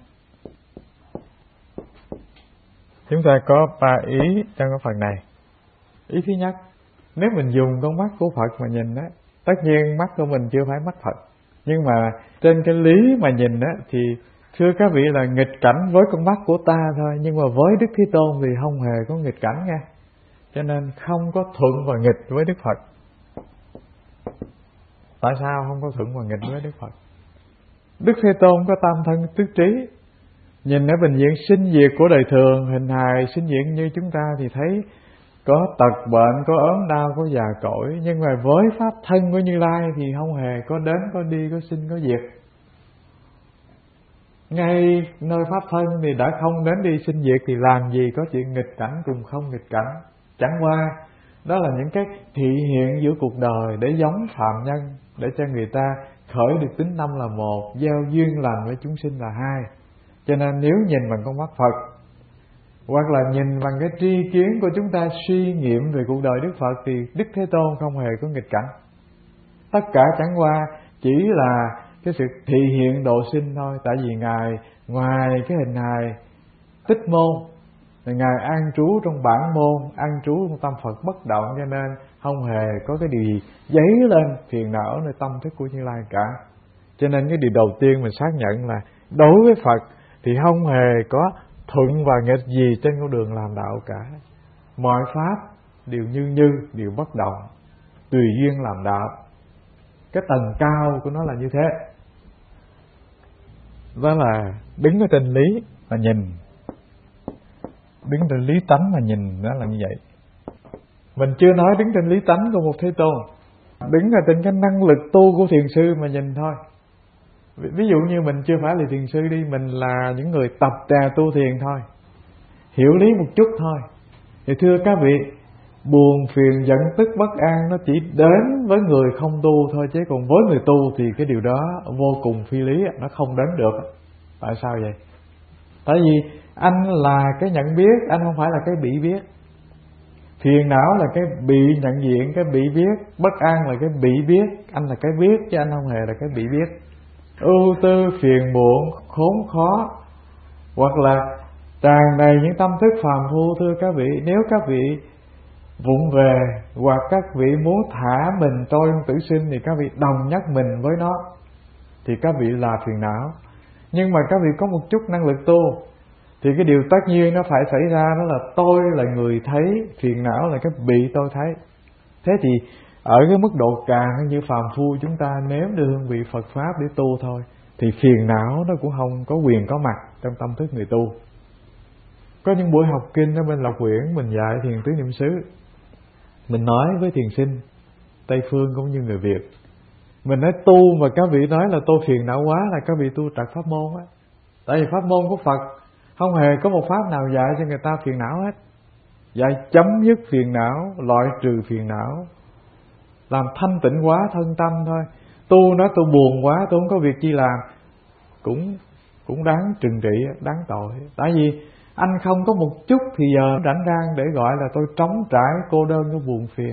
Chúng ta có ba ý trong cái phần này. Ý thứ nhất, Nếu mình dùng con mắt của Phật mà nhìn á, tất nhiên mắt của mình chưa phải mắt Phật, nhưng mà trên cái lý mà nhìn á thì thưa các vị là nghịch cảnh với con mắt của ta thôi, nhưng mà với Đức Thế Tôn thì không hề có nghịch cảnh nha. Cho nên không có thuận và nghịch với Đức Phật. Tại sao không có thuận và nghịch với Đức Phật? Đức Thế Tôn có tam thân tứ trí. Nhìn ở bình diện sinh diệt của đời thường, hình hài sinh diệt như chúng ta thì thấy có tật bệnh, có ốm đau, có già cỗi. Nhưng mà với pháp thân của Như Lai thì không hề có đến, có đi, có sinh, có diệt. Ngay nơi pháp thân thì đã không đến đi sinh diệt thì làm gì có chuyện nghịch cảnh cùng không nghịch cảnh. Chẳng qua đó là những cái thị hiện giữa cuộc đời để giống phạm nhân, để cho người ta khởi được tính tâm là một, gieo duyên lành với chúng sinh là hai. Cho nên nếu nhìn bằng con mắt Phật, hoặc là nhìn bằng cái tri kiến của chúng ta suy nghiệm về cuộc đời Đức Phật, thì Đức Thế Tôn không hề có nghịch cảnh. Tất cả chẳng qua chỉ là cái sự thị hiện độ sinh thôi. Tại vì Ngài ngoài cái hình hài tích môn, Ngài an trú trong bản môn, an trú trong tâm Phật bất động, cho nên không hề có cái điều gì dấy lên phiền não nơi tâm thức của Như Lai cả. Cho nên cái điều đầu tiên mình xác nhận là đối với Phật thì không hề có thuận và nghịch gì trên con đường làm đạo cả. Mọi pháp đều như như, đều bất động, tùy duyên làm đạo. Cái tầng cao của nó là như thế. Đó là đứng ở trên lý mà nhìn, đứng trên lý tánh mà nhìn, đó là như vậy. Mình chưa nói đứng trên lý tánh của một Thế Tôn, đứng ở trên cái năng lực tu của thiền sư mà nhìn thôi. Ví dụ như mình chưa phải là thiền sư đi, mình là những người tập trà tu thiền thôi, hiểu lý một chút thôi, thì thưa các vị, buồn phiền giận tức bất an nó chỉ đến với người không tu thôi, chứ còn với người tu thì cái điều đó vô cùng phi lý, nó không đến được. Tại sao vậy? Tại vì anh là cái nhận biết, anh không phải là cái bị biết. Phiền não là cái bị nhận diện, cái bị biết. Bất an là cái bị biết, anh là cái biết chứ anh không hề là cái bị biết. Ưu tư, phiền muộn, khốn khó, hoặc là tràn đầy những tâm thức phàm phu, thưa các vị, nếu các vị vụng về hoặc các vị muốn thả mình trôi trong tử sinh thì các vị đồng nhất mình với nó, thì các vị là phiền não. Nhưng mà các vị có một chút năng lực tu thì cái điều tất nhiên nó phải xảy ra, đó là tôi là người thấy, phiền não là cái bị tôi thấy. Thế thì ở cái mức độ càng như phàm phu chúng ta, nếu đưa hương vị Phật Pháp để tu thôi, thì phiền não nó cũng không có quyền có mặt trong tâm thức người tu. Có những buổi học kinh ở bên Lộc Quyển, mình dạy thiền tứ niệm xứ, mình nói với thiền sinh Tây Phương cũng như người Việt, mình nói tu mà các vị nói là tôi phiền não quá là các vị tu trật pháp môn á. Tại vì pháp môn của Phật không hề có một pháp nào dạy cho người ta phiền não hết. Dạy chấm dứt phiền não, loại trừ phiền não, làm thanh tịnh quá thân tâm thôi. Tu nói tôi buồn quá, tôi không có việc chi làm, cũng cũng đáng trừng trị, đáng tội. Tại vì anh không có một chút thì giờ rảnh rang để gọi là tôi trống trải, cô đơn, có buồn phiền.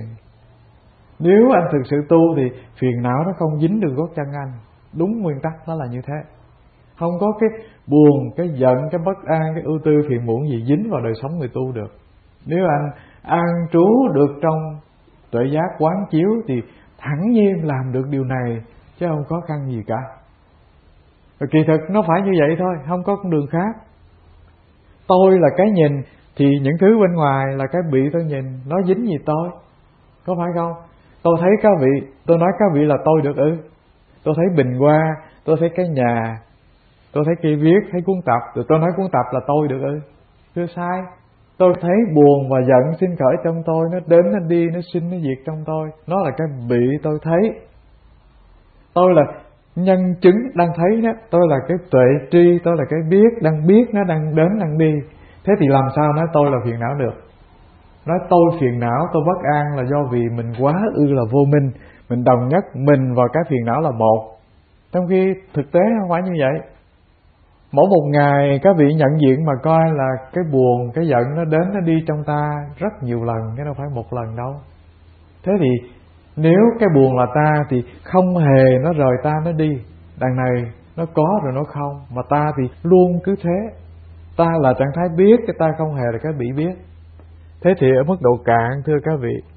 Nếu anh thực sự tu thì phiền não nó không dính được gót chân anh. Đúng nguyên tắc nó là như thế. Không có cái buồn, cái giận, cái bất an, cái ưu tư, phiền muộn gì dính vào đời sống người tu được. Nếu anh an trú được trong tuệ giác quán chiếu thì thẳng nhiên làm được điều này, chứ không khó khăn gì cả. Và kỳ thực nó phải như vậy thôi, không có con đường khác. Tôi là cái nhìn, thì những thứ bên ngoài là cái bị tôi nhìn, nó dính gì tôi, có phải không? Tôi thấy các vị, tôi nói các vị là tôi được ư? Tôi thấy bình hoa, tôi thấy cái nhà, tôi thấy cây viết, thấy cuốn tập, rồi tôi nói cuốn tập là tôi được ư? Thưa sai. Tôi thấy buồn và giận sinh khởi trong tôi, nó đến, nó đi, nó sinh, nó diệt trong tôi. Nó là cái bị tôi thấy. Tôi là nhân chứng đang thấy đó. Tôi là cái tuệ tri, tôi là cái biết, đang biết nó đang đến, đang đi. Thế thì làm sao nói tôi là phiền não được? Nói tôi phiền não, tôi bất an là do vì mình quá ư là vô minh. Mình đồng nhất mình và cái phiền não là một. Trong khi thực tế không phải như vậy. Mỗi một ngày các vị nhận diện mà coi là cái buồn, cái giận nó đến, nó đi trong ta rất nhiều lần, chứ đâu phải một lần đâu. Thế thì nếu cái buồn là ta thì không hề nó rời ta nó đi. Đằng này nó có rồi nó không, mà ta thì luôn cứ thế. Ta là trạng thái biết, cái ta không hề là cái bị biết. Thế thì ở mức độ cạn, thưa các vị,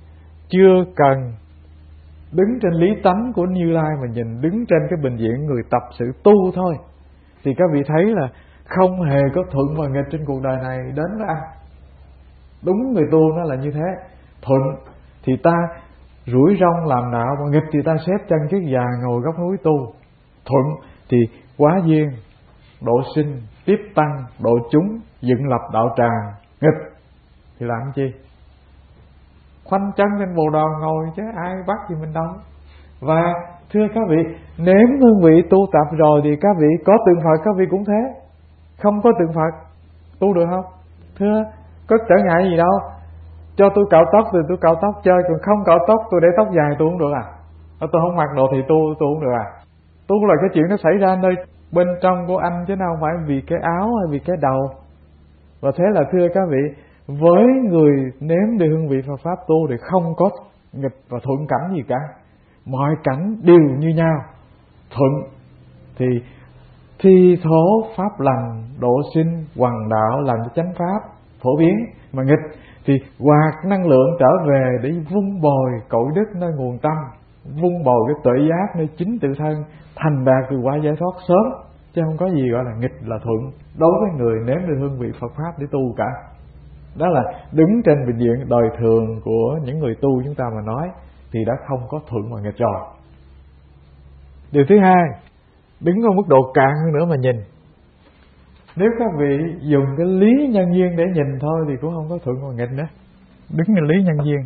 chưa cần đứng trên lý tánh của Như Lai mà nhìn, đứng trên cái bình diện người tập sự tu thôi, thì các vị thấy là không hề có thuận và nghịch trên cuộc đời này đến với ăn. Đúng người tu nó là như thế. Thuận thì ta rủi rong làm nạo, mà nghịch thì ta xếp chân chiếc già ngồi góc núi tu. Thuận thì quá duyên, độ sinh, tiếp tăng, độ chúng, dựng lập đạo tràng. Nghịch thì làm chi? Khoanh chân lên bồ đoàn ngồi chứ ai bắt gì mình đâu. Và thưa các vị, nếm hương vị tu tập rồi thì các vị có tượng Phật các vị cũng thế. Không có tượng Phật tu được không? Thưa, có trở ngại gì đâu. Cho tôi cạo tóc thì tôi cạo tóc chơi, còn không cạo tóc tôi để tóc dài tôi không được à? Tôi không mặc đồ thì tu tôi không được à? Tu là cái chuyện nó xảy ra nơi bên trong của anh, chứ nào không phải vì cái áo hay vì cái đầu. Và thế là thưa các vị, với người nếm được hương vị Phật pháp tu thì không có nghịch và thuận cảnh gì cả. Mọi cảnh đều như nhau. Thuận thì thi thố pháp lành, độ sinh hoằng đạo, làm cho chánh pháp phổ biến. Mà nghịch thì quạt năng lượng trở về để vun bồi cội đức nơi nguồn tâm, vun bồi cái tuệ giác nơi chính tự thân, thành đạt từ quả giải thoát sớm. Chứ không có gì gọi là nghịch là thuận đối với người nếm được hương vị Phật pháp để tu cả. Đó là đứng trên bình diện đời thường của những người tu chúng ta mà nói thì đã không có thuận và nghịch rồi. Điều thứ hai, đứng ở mức độ cạn hơn nữa mà nhìn. Nếu các vị dùng cái lý nhân duyên để nhìn thôi thì cũng không có thuận và nghịch nữa. Đứng trên lý nhân duyên.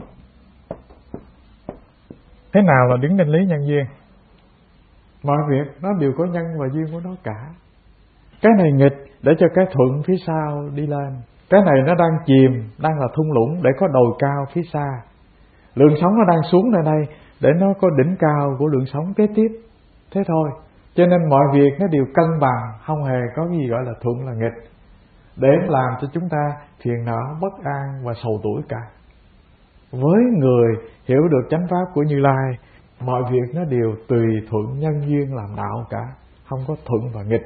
Thế nào là đứng trên lý nhân duyên? Mọi việc nó đều có nhân và duyên của nó cả. Cái này nghịch để cho cái thuận phía sau đi lên. Cái này nó đang chìm, đang là thung lũng để có đồi cao phía xa. Lượng sống nó đang xuống nơi đây để nó có đỉnh cao của lượng sống kế tiếp. Thế thôi. Cho nên mọi việc nó đều cân bằng, không hề có gì gọi là thuận là nghịch, để làm cho chúng ta phiền não, bất an và sầu tuổi cả. Với người hiểu được chánh pháp của Như Lai, mọi việc nó đều tùy thuận nhân duyên làm đạo cả, không có thuận và nghịch.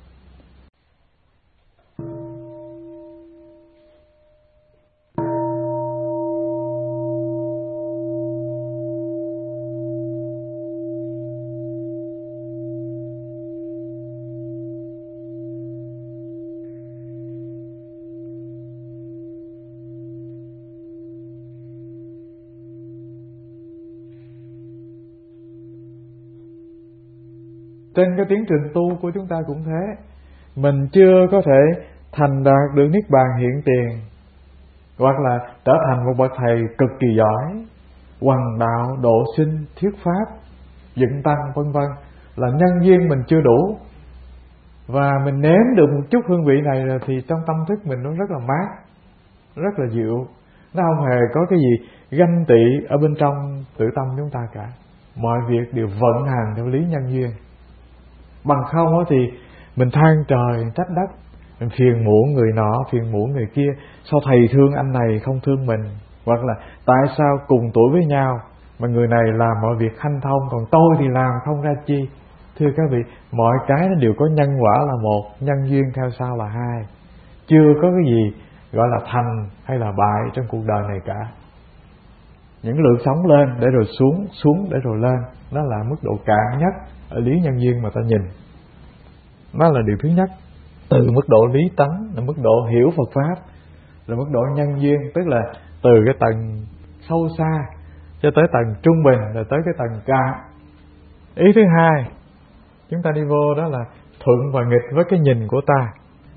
Trên cái tiến trình tu của chúng ta cũng thế. Mình chưa có thể thành đạt được Niết Bàn hiện tiền, hoặc là trở thành một bậc thầy cực kỳ giỏi, hoằng đạo, độ sinh, thuyết pháp, dựng tăng vân vân, là nhân duyên mình chưa đủ. Và mình nếm được một chút hương vị này rồi thì trong tâm thức mình nó rất là mát, rất là dịu. Nó không hề có cái gì ganh tị ở bên trong tự tâm chúng ta cả. Mọi việc đều vận hành theo lý nhân duyên. Bằng không thì mình than trời trách đất, mình phiền muộn người nọ, phiền muộn người kia. Sao thầy thương anh này không thương mình? Hoặc là tại sao cùng tuổi với nhau mà người này làm mọi việc hanh thông, còn tôi thì làm không ra chi? Thưa các vị, mọi cái nó đều có nhân quả là một, nhân duyên theo sau là hai. Chưa có cái gì gọi là thành hay là bại trong cuộc đời này cả. Những lượng sống lên để rồi xuống, xuống để rồi lên, đó là mức độ cạn nhất ở lý nhân duyên mà ta nhìn. Đó là điều thứ nhất. Từ mức độ lý tánh là mức độ hiểu Phật pháp, là mức độ nhân duyên, tức là từ cái tầng sâu xa cho tới tầng trung bình, rồi tới cái tầng cạn. Ý thứ hai, chúng ta đi vô đó là thuận và nghịch với cái nhìn của ta.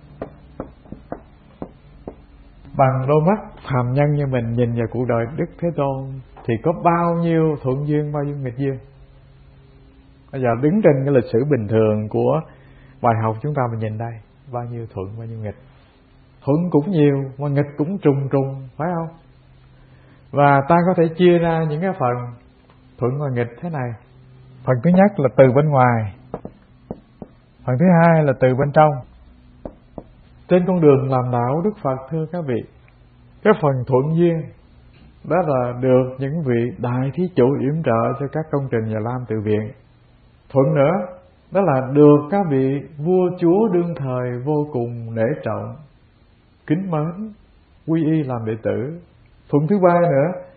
Bằng đôi mắt phàm nhân như mình nhìn vào cuộc đời Đức Thế Tôn thì có bao nhiêu thuận duyên, bao nhiêu nghịch duyên. Bây giờ đứng trên cái lịch sử bình thường của bài học chúng ta mình nhìn đây, bao nhiêu thuận, bao nhiêu nghịch. Thuận cũng nhiều mà nghịch cũng trùng trùng, phải không? Và ta có thể chia ra những cái phần thuận và nghịch thế này. Phần thứ nhất là từ bên ngoài, phần thứ hai là từ bên trong. Trên con đường làm đạo Đức Phật, thưa các vị, cái phần thuận duyên đó là được những vị đại thí chủ yểm trợ cho các công trình nhà Lam Tự Viện. Thuận nữa đó là được các vị vua chúa đương thời vô cùng nể trọng, kính mến, quy y làm đệ tử. Thuận thứ ba nữa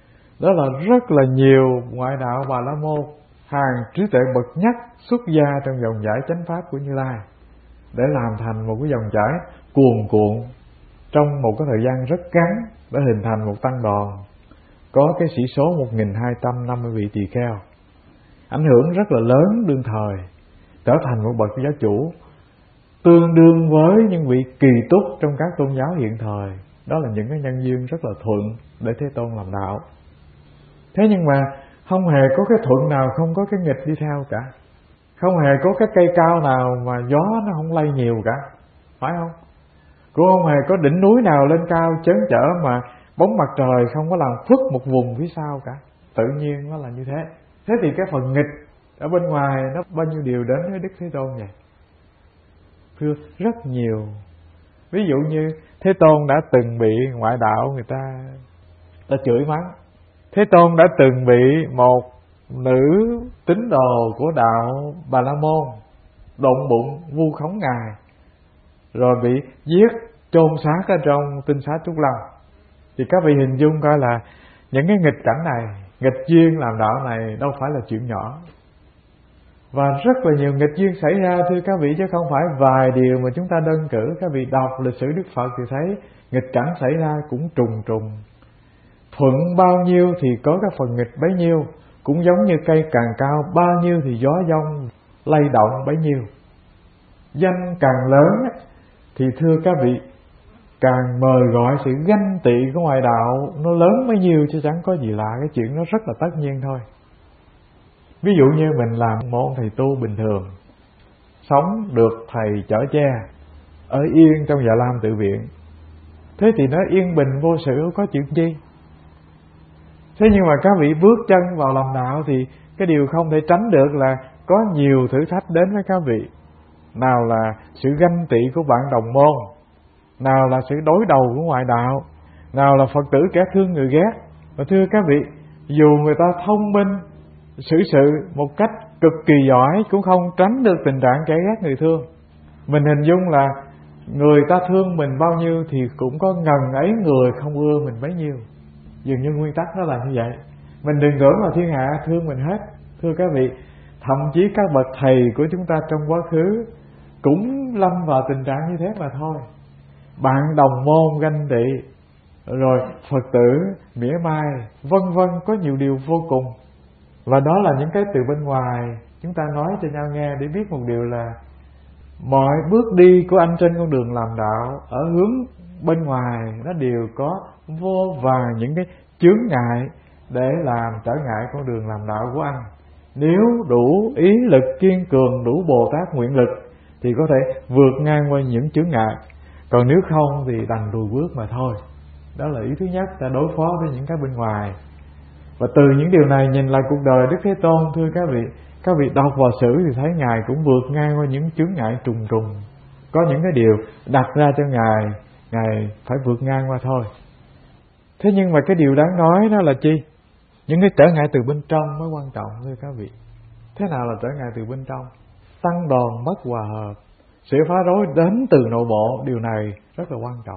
Đó là rất là nhiều ngoại đạo Bà La Môn, hàng trí tuệ bậc nhất xuất gia trong dòng giải chánh pháp của Như Lai, để làm thành một cái dòng chảy cuồn cuộn trong một cái thời gian rất ngắn, đã hình thành một tăng đoàn có cái sĩ số một nghìn hai trăm năm mươi vị tỳ kheo, ảnh hưởng rất là lớn đương thời, trở thành một bậc giáo chủ tương đương với những vị kỳ túc trong các tôn giáo hiện thời. Đó là những cái nhân duyên rất là thuận để Thế Tôn làm đạo. Thế nhưng mà không hề có cái thuận nào không có cái nghịch đi theo cả. Không hề có cái cây cao nào mà gió nó không lay nhiều cả, phải không? Cũng không hề có đỉnh núi nào lên cao chớn chở mà bóng mặt trời không có làm phức một vùng phía sau cả. Tự nhiên nó là như thế. Thế thì cái phần nghịch ở bên ngoài nó bao nhiêu điều đến với Đức Thế Tôn vậy? Thưa, rất nhiều. Ví dụ như Thế Tôn đã từng bị ngoại đạo người ta ta chửi mắng. Thế Tôn đã từng bị một nữ tín đồ của đạo Bà La Môn độn bụng vu khống Ngài, rồi bị giết chôn xác ở trong tinh xá Trúc Lâm. Thì các vị hình dung coi là những cái nghịch cảnh này, nghịch duyên làm đạo này đâu phải là chuyện nhỏ. Và rất là nhiều nghịch duyên xảy ra thưa các vị, chứ không phải vài điều mà chúng ta đơn cử. Các vị đọc lịch sử Đức Phật thì thấy nghịch cảnh xảy ra cũng trùng trùng. Thuận bao nhiêu thì có cái phần nghịch bấy nhiêu. Cũng giống như cây càng cao bao nhiêu thì gió giông lay động bấy nhiêu. Danh càng lớn thì thưa các vị, càng mời gọi sự ganh tị của ngoại đạo nó lớn bấy nhiêu, chứ chẳng có gì lạ. Cái chuyện đó rất là tất nhiên thôi. Ví dụ như mình làm một thầy tu bình thường, sống được thầy chở che, ở yên trong Dạ Lam tự viện, thế thì nó yên bình vô sự, không có chuyện chi. Thế nhưng mà các vị bước chân vào lòng đạo thì cái điều không thể tránh được là có nhiều thử thách đến với các vị. Nào là sự ganh tị của bạn đồng môn, nào là sự đối đầu của ngoại đạo, nào là Phật tử kẻ thương người ghét. Và thưa các vị, dù người ta thông minh, xử sự một cách cực kỳ giỏi, cũng không tránh được tình trạng kẻ ghét người thương. Mình hình dung là người ta thương mình bao nhiêu thì cũng có ngần ấy người không ưa mình bấy nhiêu. Dường như nguyên tắc nó là như vậy. Mình đừng tưởng là thiên hạ thương mình hết. Thưa các vị, thậm chí các bậc thầy của chúng ta trong quá khứ cũng lâm vào tình trạng như thế mà thôi. Bạn đồng môn ganh tị, rồi Phật tử mỉa mai, vân vân, có nhiều điều vô cùng. Và đó là những cái từ bên ngoài chúng ta nói cho nhau nghe để biết một điều là mọi bước đi của anh trên con đường làm đạo ở hướng bên ngoài nó đều có vô vàn những cái chướng ngại để làm trở ngại con đường làm đạo của anh. Nếu đủ ý lực kiên cường, đủ Bồ Tát nguyện lực thì có thể vượt ngang qua những chướng ngại. Còn nếu không thì đành lùi bước mà thôi. Đó là ý thứ nhất, ta đối phó với những cái bên ngoài. Và từ những điều này nhìn lại cuộc đời Đức Thế Tôn, thưa các vị, các vị đọc vào sử thì thấy Ngài cũng vượt ngang qua những chướng ngại trùng trùng. Có những cái điều đặt ra cho Ngài, Ngài phải vượt ngang qua thôi. Thế nhưng mà cái điều đáng nói đó là chi? Những cái trở ngại từ bên trong mới quan trọng, thưa các vị. Thế nào là trở ngại từ bên trong? Tăng đoàn mất hòa hợp, sự phá rối đến từ nội bộ, điều này rất là quan trọng.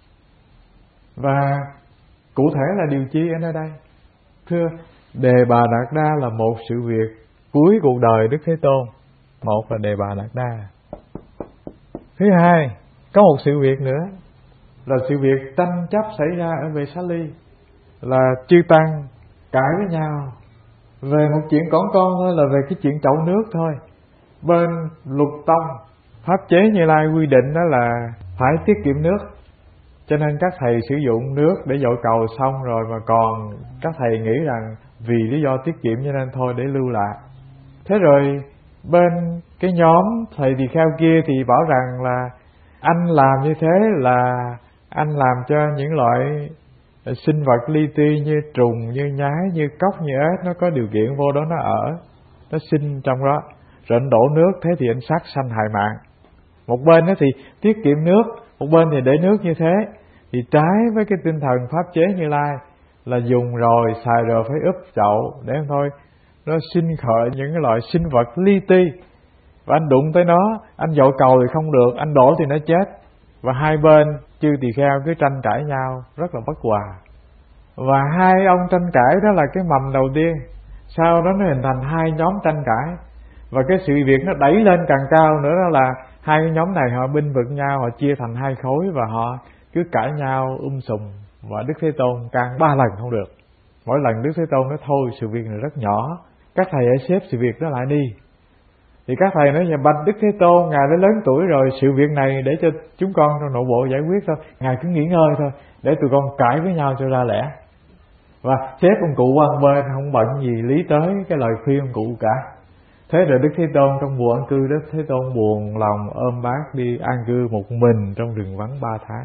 Và cụ thể là điều chi ở nơi đây? Thưa, Đề Bà Đạt Đa là một sự việc cuối cuộc đời Đức Thế Tôn. Một là Đề Bà Đạt Đa. Thứ hai, có một sự việc nữa là sự việc tranh chấp xảy ra ở Vệ Xá Ly, là chư tăng cãi với nhau về một chuyện cỏn con thôi, là về cái chuyện chậu nước thôi. Bên Lục Tông, pháp chế Như Lai quy định đó là phải tiết kiệm nước, cho nên các thầy sử dụng nước để dội cầu xong rồi mà còn các thầy nghĩ rằng vì lý do tiết kiệm cho nên thôi để lưu lại. Thế rồi bên cái nhóm thầy tỳ kheo kia thì bảo rằng là anh làm như thế là anh làm cho những loại sinh vật li ti như trùng, như nhái, như cóc, như ếch nó có điều kiện vô đó nó ở, nó sinh trong đó, rồi anh đổ nước, thế thì anh sát sanh hại mạng. Một bên đó thì tiết kiệm nước, một bên thì để nước như thế, thì trái với cái tinh thần pháp chế Như Lai là dùng rồi, xài rồi phải úp chậu để thôi nó sinh khởi những cái loại sinh vật li ti. Và anh đụng tới nó, anh dội cầu thì không được, anh đổ thì nó chết. Và hai bên chư tỳ kheo cứ tranh cãi nhau rất là bất hòa. Và hai ông tranh cãi đó là cái mầm đầu tiên. Sau đó nó hình thành hai nhóm tranh cãi. Và cái sự việc nó đẩy lên càng cao nữa, đó là hai cái nhóm này họ binh vực nhau, họ chia thành hai khối và họ cứ cãi nhau um sùm. Và Đức Thế Tôn can ba lần không được. Mỗi lần Đức Thế Tôn nói thôi sự việc này rất nhỏ, các thầy hãy xếp sự việc đó lại đi. Thì các thầy nói: bạch Đức Thế Tôn, Ngài đã lớn tuổi rồi, sự việc này để cho chúng con trong nội bộ giải quyết thôi, Ngài cứ nghỉ ngơi thôi, để tụi con cãi với nhau cho ra lẽ. Và xếp ông cụ qua bên, không bận gì lý tới cái lời khuyên ông cụ cả. Thế rồi Đức Thế Tôn trong mùa an cư, Đức Thế Tôn buồn lòng ôm bác đi an cư một mình trong rừng vắng ba tháng,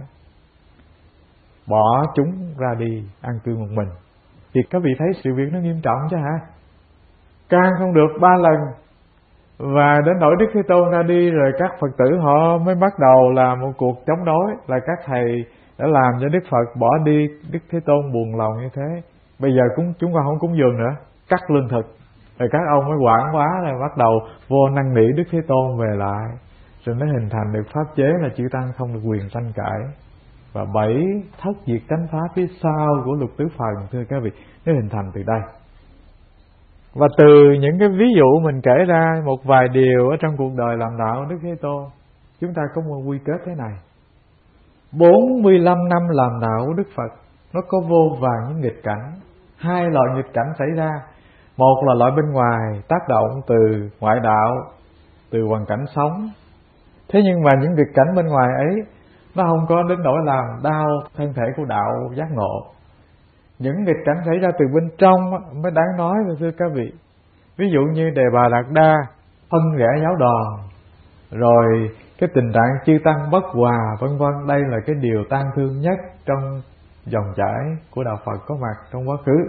bỏ chúng ra đi an cư một mình. Thì các vị thấy sự việc nó nghiêm trọng chứ hả? Can không được ba lần, và đến nỗi Đức Thế Tôn ra đi rồi các Phật tử họ mới bắt đầu làm một cuộc chống đối, là các thầy đã làm cho Đức Phật bỏ đi. Đức Thế Tôn buồn lòng như thế, bây giờ cũng chúng con không cúng dường nữa, cắt lương thực. Rồi các ông mới quảng quá, rồi bắt đầu vô năn nỉ Đức Thế Tôn về lại, rồi nó hình thành được pháp chế là chư tăng không được quyền tranh cãi. Và bảy thất diệt chánh pháp phía sau của Lục Tứ Phần, thưa các vị, nó hình thành từ đây. Và từ những cái ví dụ mình kể ra một vài điều ở trong cuộc đời làm đạo Đức Thế Tôn, chúng ta có một quy kết thế này: bốn mươi lăm năm làm đạo của Đức Phật, nó có vô vàn những nghịch cảnh. Hai loại nghịch cảnh xảy ra. Một là loại bên ngoài tác động từ ngoại đạo, từ hoàn cảnh sống. Thế nhưng mà những nghịch cảnh bên ngoài ấy nó không có đến nỗi làm đau thân thể của đạo giác ngộ. Những nghịch cảnh xảy ra từ bên trong mới đáng nói, thưa các vị. Ví dụ như Đề Bà Đạt Đa phân rẽ giáo đoàn, rồi cái tình trạng chư tăng bất hòa, vân vân. Đây là cái điều tang thương nhất trong dòng chảy của đạo Phật có mặt trong quá khứ.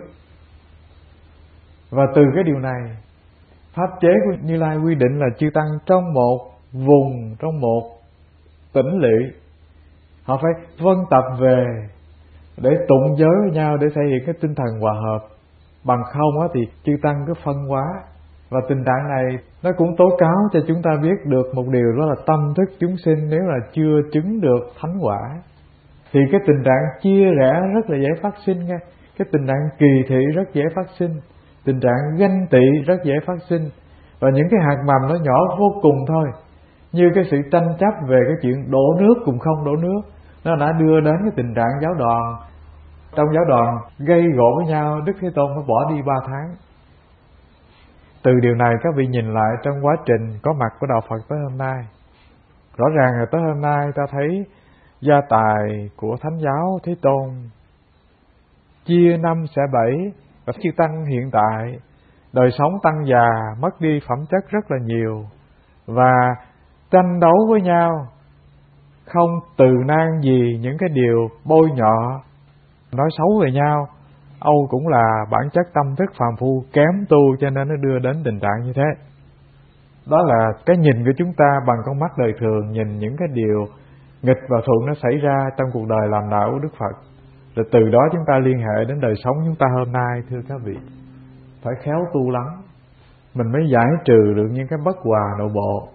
Và từ cái điều này, pháp chế của Như Lai quy định là chư tăng trong một vùng, trong một tỉnh lỵ, họ phải vân tập về để tụng giới với nhau, để thể hiện cái tinh thần hòa hợp. Bằng không á thì chư tăng cứ phân hóa. Và tình trạng này nó cũng tố cáo cho chúng ta biết được một điều, đó là tâm thức chúng sinh nếu là chưa chứng được thánh quả thì cái tình trạng chia rẽ rất là dễ phát sinh nha. Cái tình trạng kỳ thị rất dễ phát sinh, tình trạng ganh tị rất dễ phát sinh. Và những cái hạt mầm nó nhỏ vô cùng thôi, như cái sự tranh chấp về cái chuyện đổ nước cùng không đổ nước, nó đã đưa đến cái tình trạng giáo đoàn, trong giáo đoàn gây gổ với nhau. Đức Thế Tôn mới bỏ đi ba tháng. Từ điều này các vị nhìn lại trong quá trình có mặt của đạo Phật tới hôm nay, rõ ràng là tới hôm nay ta thấy gia tài của Thánh giáo Thế Tôn chia năm xẻ bảy. Và chư tăng hiện tại đời sống tăng già, mất đi phẩm chất rất là nhiều, và tranh đấu với nhau, không từ nan gì những cái điều bôi nhọ, nói xấu về nhau. Âu cũng là bản chất tâm thức phàm phu kém tu, cho nên nó đưa đến tình trạng như thế. Đó là cái nhìn của chúng ta bằng con mắt đời thường, nhìn những cái điều nghịch và thuận nó xảy ra trong cuộc đời làm đạo của Đức Phật. Rồi từ đó chúng ta liên hệ đến đời sống chúng ta hôm nay, thưa các vị. Phải khéo tu lắm, mình mới giải trừ được những cái bất hòa nội bộ.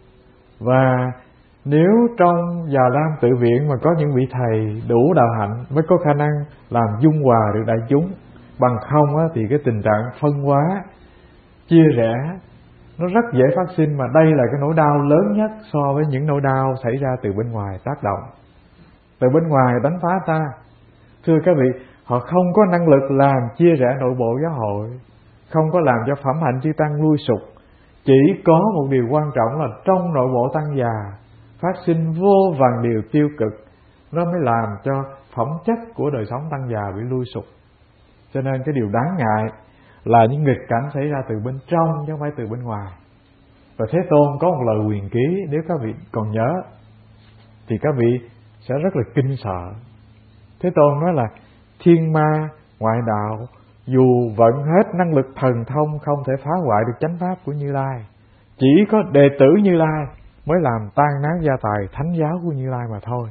Và nếu trong Già Lam Tự Viện mà có những vị thầy đủ đạo hạnh mới có khả năng làm dung hòa được đại chúng. Bằng không á, thì cái tình trạng phân hóa, chia rẽ nó rất dễ phát sinh. Mà đây là cái nỗi đau lớn nhất so với những nỗi đau xảy ra từ bên ngoài tác động, từ bên ngoài đánh phá ta. Thưa các vị, họ không có năng lực làm chia rẽ nội bộ giáo hội, không có làm cho phẩm hạnh chư tăng lui sụp. Chỉ có một điều quan trọng là trong nội bộ tăng già phát sinh vô vàn điều tiêu cực, nó mới làm cho phẩm chất của đời sống tăng già bị lui sụp. Cho nên cái điều đáng ngại là những nghịch cảnh xảy ra từ bên trong chứ không phải từ bên ngoài. Và Thế Tôn có một lời huyền ký, nếu các vị còn nhớ thì các vị sẽ rất là kinh sợ. Thế Tôn nói là thiên ma ngoại đạo dù vận hết năng lực thần thông không thể phá hoại được chánh pháp của Như Lai. Chỉ có đệ tử Như Lai mới làm tan nát gia tài thánh giáo của Như Lai mà thôi.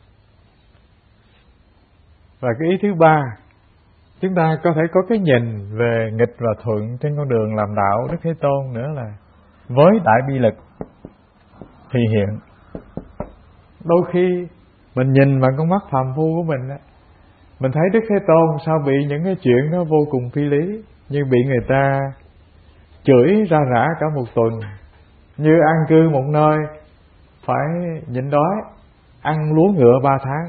Và cái ý thứ ba, chúng ta có thể có cái nhìn về nghịch và thuận trên con đường làm đạo Đức Thế Tôn nữa là với đại bi lực thì hiện. Đôi khi mình nhìn bằng con mắt phàm phu của mình á, Mình thấy Đức Thế Tôn sao bị những cái chuyện nó vô cùng phi lý, như bị người ta chửi ra rã cả một tuần, như an cư một nơi phải nhịn đói, ăn lúa ngựa ba tháng,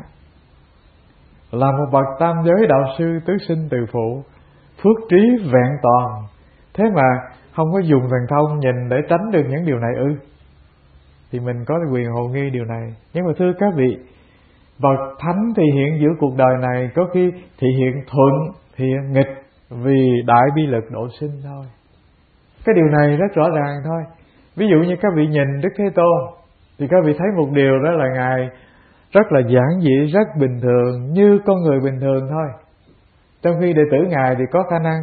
là một bậc tam giới đạo sư tứ sinh từ phụ, phước trí vẹn toàn, thế mà không có dùng thần thông nhìn để tránh được những điều này ư? Thì mình có quyền hồ nghi điều này. Nhưng mà thưa các vị, bậc thánh thì hiện giữa cuộc đời này có khi thì hiện thuận, thì hiện nghịch, vì đại bi lực độ sinh thôi. Cái điều này rất rõ ràng thôi. Ví dụ như các vị nhìn Đức Thế Tôn thì các vị thấy một điều, đó là Ngài rất là giản dị, rất bình thường, như con người bình thường thôi. Trong khi đệ tử Ngài thì có khả năng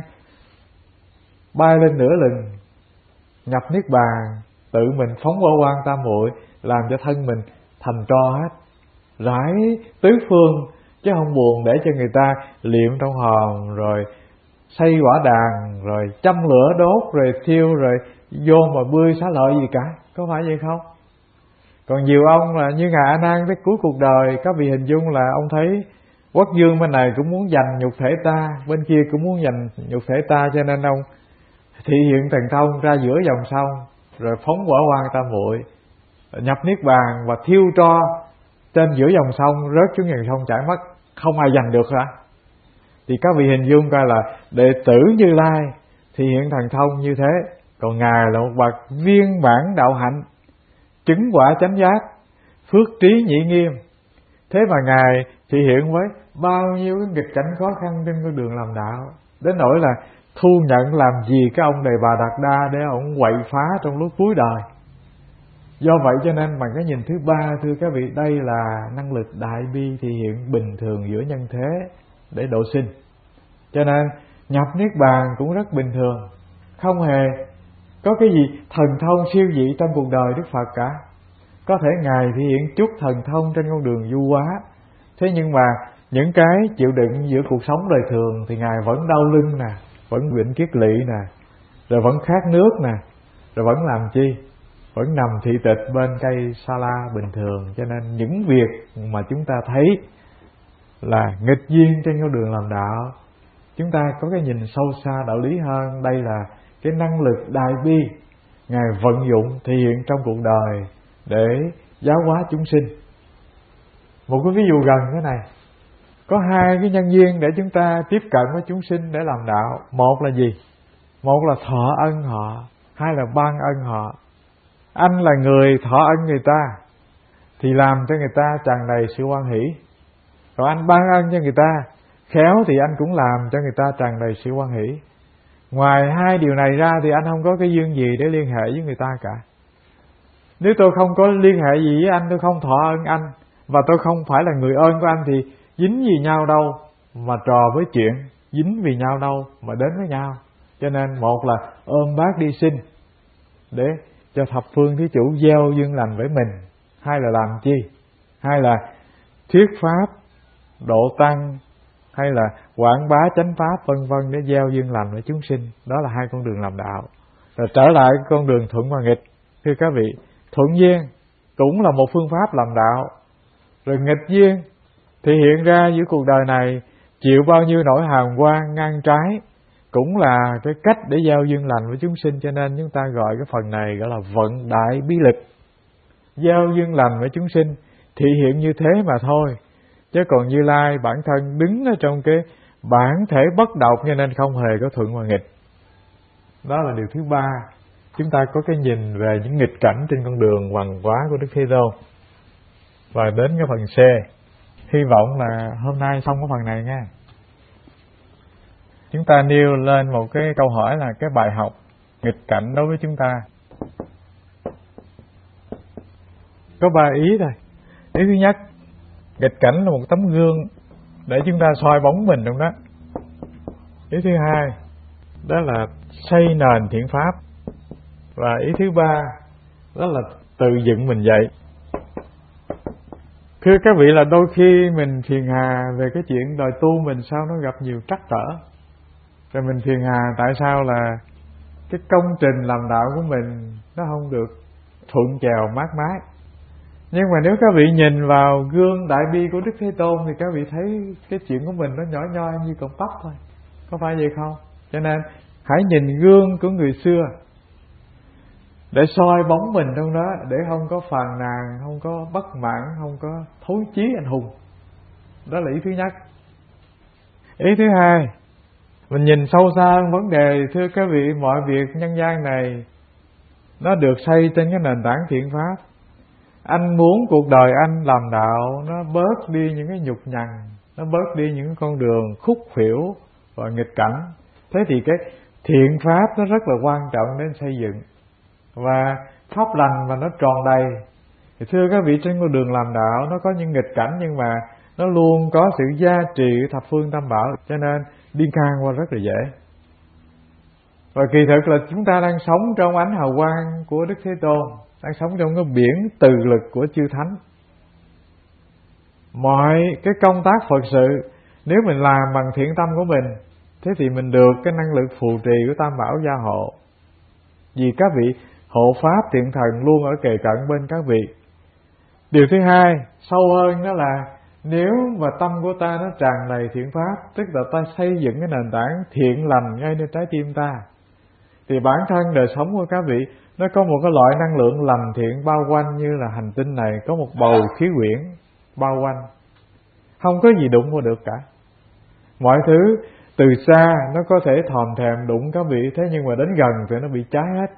bay lên nửa lừng, nhập niết bàn, tự mình phóng qua quan tam muội, làm cho thân mình thành tro hết, rải tứ phương, chứ không buồn để cho người ta liệm trong hòm, rồi xây quả đàn, rồi châm lửa đốt, rồi thiêu, rồi vô mà bươi xá lợi gì cả. Có phải vậy không? Còn nhiều ông là như Ngài A Nan tới cuối cuộc đời, các vị hình dung là ông thấy quốc vương bên này cũng muốn giành nhục thể ta, bên kia cũng muốn giành nhục thể ta, cho nên ông thị hiện thần thông ra giữa dòng sông, rồi phóng quả quan tam muội, nhập niết bàn và thiêu tro trên giữa dòng sông, rớt xuống dòng sông chảy mất, không ai giành được hả? Thì các vị hình dung coi là đệ tử Như Lai thì hiện thần thông như thế, còn Ngài là một bậc viên mãn đạo hạnh, chứng quả chánh giác, phước trí nhị nghiêm. Thế mà Ngài thì hiện với bao nhiêu cái nghịch cảnh khó khăn trên con đường làm đạo, đến nỗi là thu nhận làm gì cái ông Đề Bà Đạt Đa để ông quậy phá trong lúc cuối đời. Do vậy cho nên bằng cái nhìn thứ ba, thưa các vị, đây là năng lực đại bi thì hiện bình thường giữa nhân thế để độ sinh. Cho nên nhập niết bàn cũng rất bình thường, không hề có cái gì thần thông siêu dị trong cuộc đời Đức Phật cả. Có thể Ngài thể hiện chút thần thông trên con đường du hóa, thế nhưng mà những cái chịu đựng giữa cuộc sống đời thường thì Ngài vẫn đau lưng nè, vẫn bệnh kiết lỵ nè, rồi vẫn khát nước nè, rồi vẫn làm chi? Vẫn nằm thị tịch bên cây sa la bình thường. Cho nên những việc mà chúng ta thấy là nghịch duyên trên con đường làm đạo, chúng ta có cái nhìn sâu xa đạo lý hơn. Đây là cái năng lực đại bi Ngài vận dụng thể hiện trong cuộc đời để giáo hóa chúng sinh. Một cái ví dụ gần thế này, có hai cái nhân duyên để chúng ta tiếp cận với chúng sinh để làm đạo. Một là gì? Một là thọ ân họ, hai là ban ân họ. Anh là người thọ ân người ta thì làm cho người ta tràn đầy sự hoan hỷ, còn anh ban ân cho người ta khéo thì anh cũng làm cho người ta tràn đầy sự hoan hỷ. Ngoài hai điều này ra thì anh không có cái duyên gì để liên hệ với người ta cả. Nếu tôi không có liên hệ gì với anh, tôi không thọ ân anh, và tôi không phải là người ơn của anh, thì dính vì nhau đâu mà trò với chuyện, dính vì nhau đâu mà đến với nhau. Cho nên một là ôm bác đi sinh để cho thập phương thí chủ gieo duyên lành với mình, hai là làm chi? Hai là thuyết pháp độ tăng, hay là quảng bá chánh pháp vân vân để gieo duyên lành với chúng sinh. Đó là hai con đường làm đạo. Rồi trở lại con đường thuận và nghịch, thưa các vị, thuận duyên cũng là một phương pháp làm đạo, rồi nghịch duyên thì hiện ra giữa cuộc đời này chịu bao nhiêu nỗi hàm quan ngang trái cũng là cái cách để gieo duyên lành với chúng sinh. Cho nên chúng ta gọi cái phần này gọi là vận đại bí lực, gieo duyên lành với chúng sinh, thị hiện như thế mà thôi. Chứ còn Như Lai bản thân đứng ở trong cái bản thể bất động, cho nên không hề có thuận và nghịch. Đó là điều thứ ba. Chúng ta có cái nhìn về những nghịch cảnh trên con đường hoằng hóa của Đức Thế Tôn. Và đến cái phần C, hy vọng là hôm nay xong cái phần này nha. Chúng ta nêu lên một cái câu hỏi là cái bài học nghịch cảnh đối với chúng ta. Có ba ý thôi. Ý thứ nhất, nghịch cảnh là một tấm gương để chúng ta soi bóng mình trong đó. Ý thứ hai, đó là xây nền thiện pháp. Và ý thứ ba, đó là tự dựng mình dậy. Thưa các vị, là đôi khi mình phiền hà về cái chuyện đời tu mình sao nó gặp nhiều trắc trở. Rồi mình phiền hà tại sao là cái công trình làm đạo của mình nó không được thuận chèo mát mái. Nhưng mà nếu các vị nhìn vào gương đại bi của Đức Thế Tôn thì các vị thấy cái chuyện của mình nó nhỏ nhoi như con tóc thôi. Có phải vậy không? Cho nên hãy nhìn gương của người xưa để soi bóng mình trong đó, để không có phàn nàn, không có bất mãn, không có thối chí anh hùng. Đó là ý thứ nhất. Ý thứ hai, mình nhìn sâu xa hơn vấn đề. Thưa các vị, mọi việc nhân gian này nó được xây trên cái nền tảng thiện pháp. Anh muốn cuộc đời anh làm đạo nó bớt đi những cái nhục nhằn, nó bớt đi những con đường khúc khuỷu và nghịch cảnh. Thế thì cái thiện pháp nó rất là quan trọng đến xây dựng. Và pháp lành mà nó tròn đầy. Thì thưa các vị, trên con đường làm đạo nó có những nghịch cảnh, nhưng mà nó luôn có sự gia trì thập phương tam bảo, cho nên đi ngang qua rất là dễ. Và kỳ thực là chúng ta đang sống trong ánh hào quang của Đức Thế Tôn, đang sống trong cái biển từ lực của chư thánh. Mọi cái công tác Phật sự nếu mình làm bằng thiện tâm của mình, thế thì mình được cái năng lực phù trì của tam bảo gia hộ. Vì các vị hộ pháp thiện thần luôn ở kề cận bên các vị. Điều thứ hai, sâu hơn, đó là nếu mà tâm của ta nó tràn đầy thiện pháp, tức là ta xây dựng cái nền tảng thiện lành ngay nơi trái tim ta, thì bản thân đời sống của các vị nó có một cái loại năng lượng lành thiện bao quanh, như là hành tinh này có một bầu khí quyển bao quanh, không có gì đụng vào được cả. Mọi thứ từ xa nó có thể thòm thèm đụng các vị, thế nhưng mà đến gần thì nó bị cháy hết.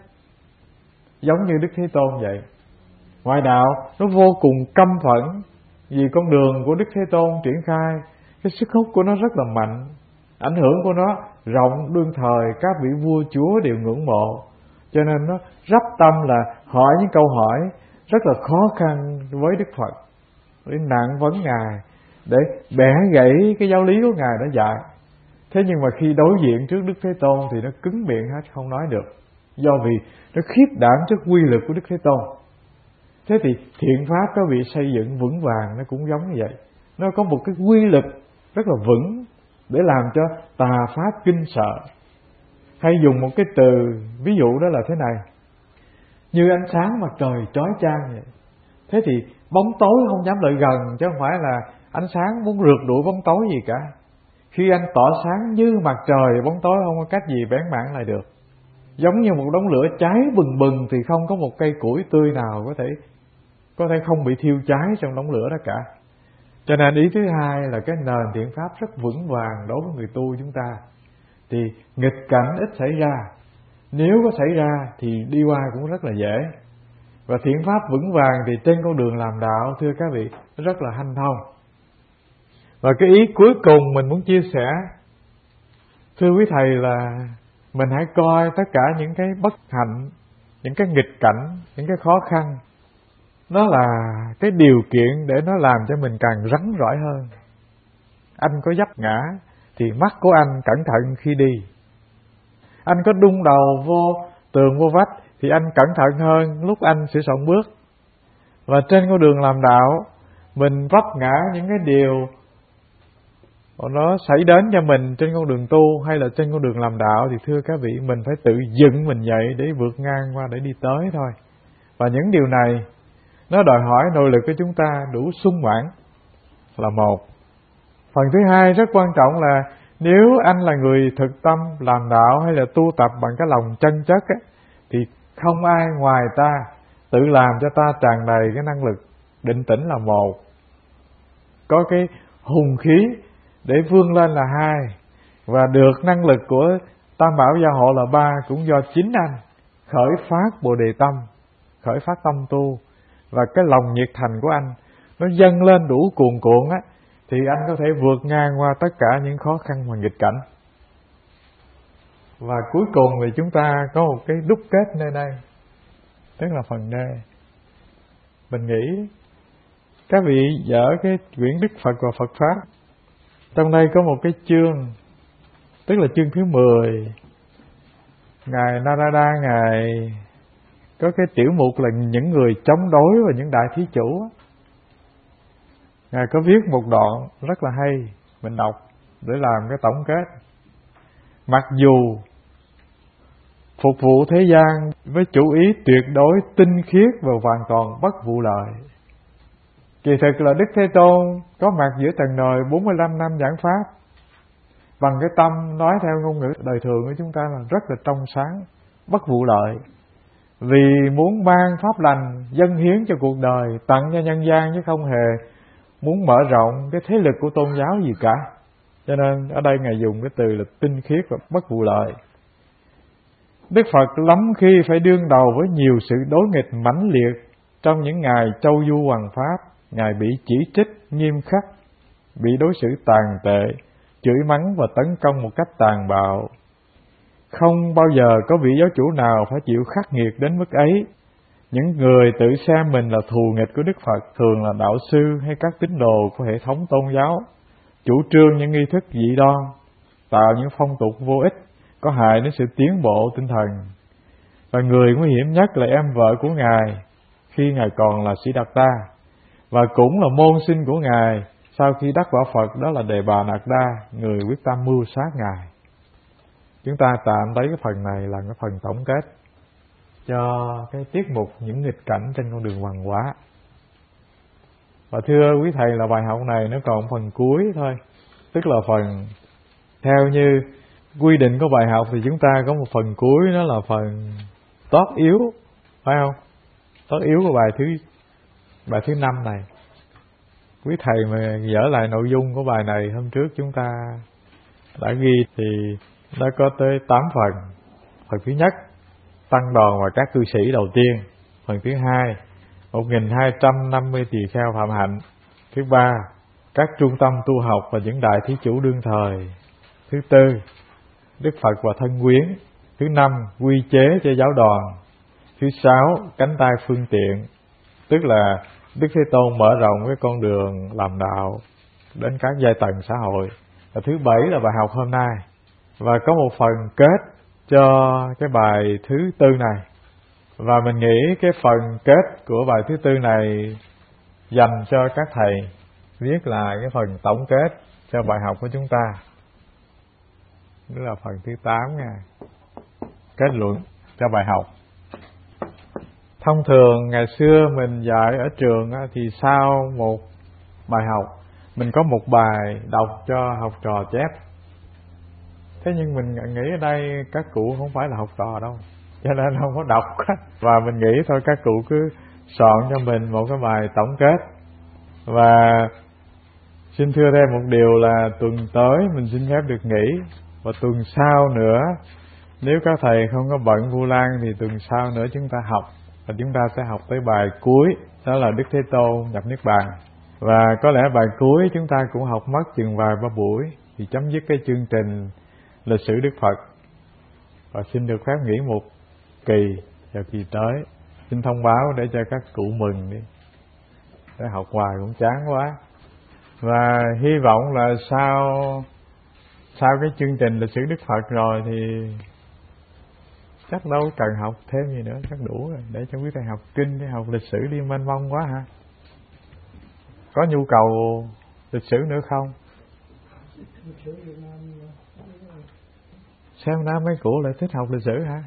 Giống như Đức Thế Tôn vậy. Ngoại đạo nó vô cùng căm phẫn, vì con đường của Đức Thế Tôn triển khai, cái sức hút của nó rất là mạnh, ảnh hưởng của nó rộng, đương thời các vị vua chúa đều ngưỡng mộ. Cho nên nó rắp tâm là hỏi những câu hỏi rất là khó khăn với Đức Phật, để nặng vấn Ngài, để bẻ gãy cái giáo lý của Ngài đã dạy. Thế nhưng mà khi đối diện trước Đức Thế Tôn thì nó cứng miệng hết, không nói được, do vì nó khiếp đảm trước quy lực của Đức Thế Tôn. Thế thì thiện pháp các vị xây dựng vững vàng nó cũng giống như vậy. Nó có một cái quy lực rất là vững để làm cho tà pháp kinh sợ. Hay dùng một cái từ ví dụ đó là thế này: như ánh sáng mặt trời chói chang vậy. Thế thì bóng tối không dám lại gần, chứ không phải là ánh sáng muốn rượt đuổi bóng tối gì cả. Khi anh tỏ sáng như mặt trời, bóng tối không có cách gì bén mảng lại được. Giống như một đống lửa cháy bừng bừng thì không có một cây củi tươi nào có thể có thể không bị thiêu cháy trong đống lửa đó cả. Cho nên ý thứ hai là cái nền thiện pháp rất vững vàng đối với người tu chúng ta. Thì nghịch cảnh ít xảy ra, nếu có xảy ra thì đi qua cũng rất là dễ. Và thiện pháp vững vàng thì trên con đường làm đạo, thưa các vị, rất là hanh thông. Và cái ý cuối cùng mình muốn chia sẻ, thưa quý thầy, là mình hãy coi tất cả những cái bất hạnh, những cái nghịch cảnh, những cái khó khăn, nó là cái điều kiện để nó làm cho mình càng rắn rỏi hơn. Anh có vấp ngã thì mắt của anh cẩn thận khi đi. Anh có đung đầu vô tường vô vách thì anh cẩn thận hơn lúc anh sửa soạn bước. Và trên con đường làm đạo, mình vấp ngã những cái điều nó xảy đến cho mình trên con đường tu hay là trên con đường làm đạo, thì thưa các vị, mình phải tự dựng mình dậy để vượt ngang qua, để đi tới thôi. Và những điều này nó đòi hỏi nội lực của chúng ta đủ sung mãn là một. Phần thứ hai rất quan trọng là nếu anh là người thực tâm làm đạo hay là tu tập bằng cái lòng chân chất á, thì không ai ngoài ta tự làm cho ta tràn đầy cái năng lực định tĩnh là một, có cái hùng khí để vươn lên là hai, và được năng lực của tam bảo gia hộ là ba, cũng do chính anh khởi phát bồ đề tâm, khởi phát tâm tu, và cái lòng nhiệt thành của anh nó dâng lên đủ cuồn cuộn á, thì anh có thể vượt ngang qua tất cả những khó khăn và nghịch cảnh. Và cuối cùng thì chúng ta có một cái đúc kết nơi đây, tức là phần D. Mình nghĩ các vị dở cái quyển Đức Phật và Phật Pháp, trong đây có một cái chương, tức là chương thứ mười. Ngài Narada, Ngài có cái tiểu mục là những người chống đối và những đại thí chủ. Ngài có viết một đoạn rất là hay, mình đọc để làm cái tổng kết. Mặc dù phục vụ thế gian với chủ ý tuyệt đối tinh khiết và hoàn toàn bất vụ lợi, Kỳ thực là Đức Thế Tôn có mặt giữa trần đời bốn mươi lăm năm giảng pháp, bằng cái tâm nói theo ngôn ngữ đời thường của chúng ta là rất là trong sáng, bất vụ lợi. Vì muốn ban pháp lành dâng hiến cho cuộc đời, tặng cho nhân gian, chứ không hề muốn mở rộng cái thế lực của tôn giáo gì cả. Cho nên ở đây Ngài dùng cái từ là tinh khiết và bất vụ lợi. Đức Phật lắm khi phải đương đầu với nhiều sự đối nghịch mãnh liệt. Trong những ngày châu du hoàng pháp, Ngài bị chỉ trích nghiêm khắc, bị đối xử tàn tệ, chửi mắng và tấn công một cách tàn bạo. Không bao giờ có vị giáo chủ nào phải chịu khắc nghiệt đến mức ấy. Những người tự xem mình là thù nghịch của Đức Phật, thường là đạo sư hay các tín đồ của hệ thống tôn giáo, chủ trương những nghi thức dị đoan, tạo những phong tục vô ích, có hại đến sự tiến bộ tinh thần. Và người nguy hiểm nhất là em vợ của Ngài khi Ngài còn là Sĩ Đạt Đa, và cũng là môn sinh của Ngài sau khi đắc quả Phật, đó là Đề Bà Đạt Đa, người quyết tâm mưu sát Ngài. Chúng ta tạm lấy cái phần này là cái phần tổng kết cho cái tiết mục những nghịch cảnh trên con đường hoàng hóa. Và thưa quý thầy là bài học này nó còn phần cuối thôi, tức là phần theo như quy định của bài học thì chúng ta có một phần cuối, đó là phần tót yếu, phải không? Tót yếu của bài thứ bài thứ năm này. Quý thầy mà dở lại nội dung của bài này hôm trước chúng ta đã ghi thì nó có tới tám phần. Phần thứ nhất, tăng đoàn và các cư sĩ đầu tiên. Phần thứ hai, một nghìn hai trăm năm mươi tỳ kheo phạm hạnh. Thứ ba, các trung tâm tu học và những đại thí chủ đương thời. Thứ tư, Đức Phật và thân quyến. Thứ năm, quy chế cho giáo đoàn. Thứ sáu, cánh tay phương tiện, tức là Đức Thế Tôn mở rộng cái con đường làm đạo đến các giai tầng xã hội. Và thứ bảy là bài học hôm nay. Và có một phần kết cho cái bài thứ tư này. Và mình nghĩ cái phần kết của bài thứ tư này dành cho các thầy viết là cái phần tổng kết cho bài học của chúng ta. Đó là phần thứ tám nha. Kết luận cho bài học. Thông thường ngày xưa mình dạy ở trường thì sau một bài học mình có một bài đọc cho học trò chép. Thế nhưng mình nghĩ ở đây các cụ không phải là học trò đâu, cho nên không có đọc. Và mình nghĩ thôi các cụ cứ soạn cho mình một cái bài tổng kết. Và xin thưa thêm một điều là tuần tới mình xin phép được nghỉ. Và tuần sau nữa, nếu các thầy không có bận Vu Lan thì tuần sau nữa chúng ta học. Và chúng ta sẽ học tới bài cuối, đó là Đức Thế Tôn nhập Niết Bàn. Và có lẽ bài cuối chúng ta cũng học mất chừng vài ba buổi thì chấm dứt cái chương trình lịch sử Đức Phật. Và xin được phép nghỉ một kỳ vào kỳ tới. Xin thông báo để cho các cụ mừng đi. Để học hoài cũng chán quá. Và hy vọng là sau sau cái chương trình lịch sử Đức Phật rồi thì chắc đâu cần học thêm gì nữa, chắc đủ rồi. Để cho quý thầy học kinh, để học lịch sử đi mênh mông quá hả? Có nhu cầu lịch sử nữa không? Sao nam mấy cụ lại thích học lịch sử hả?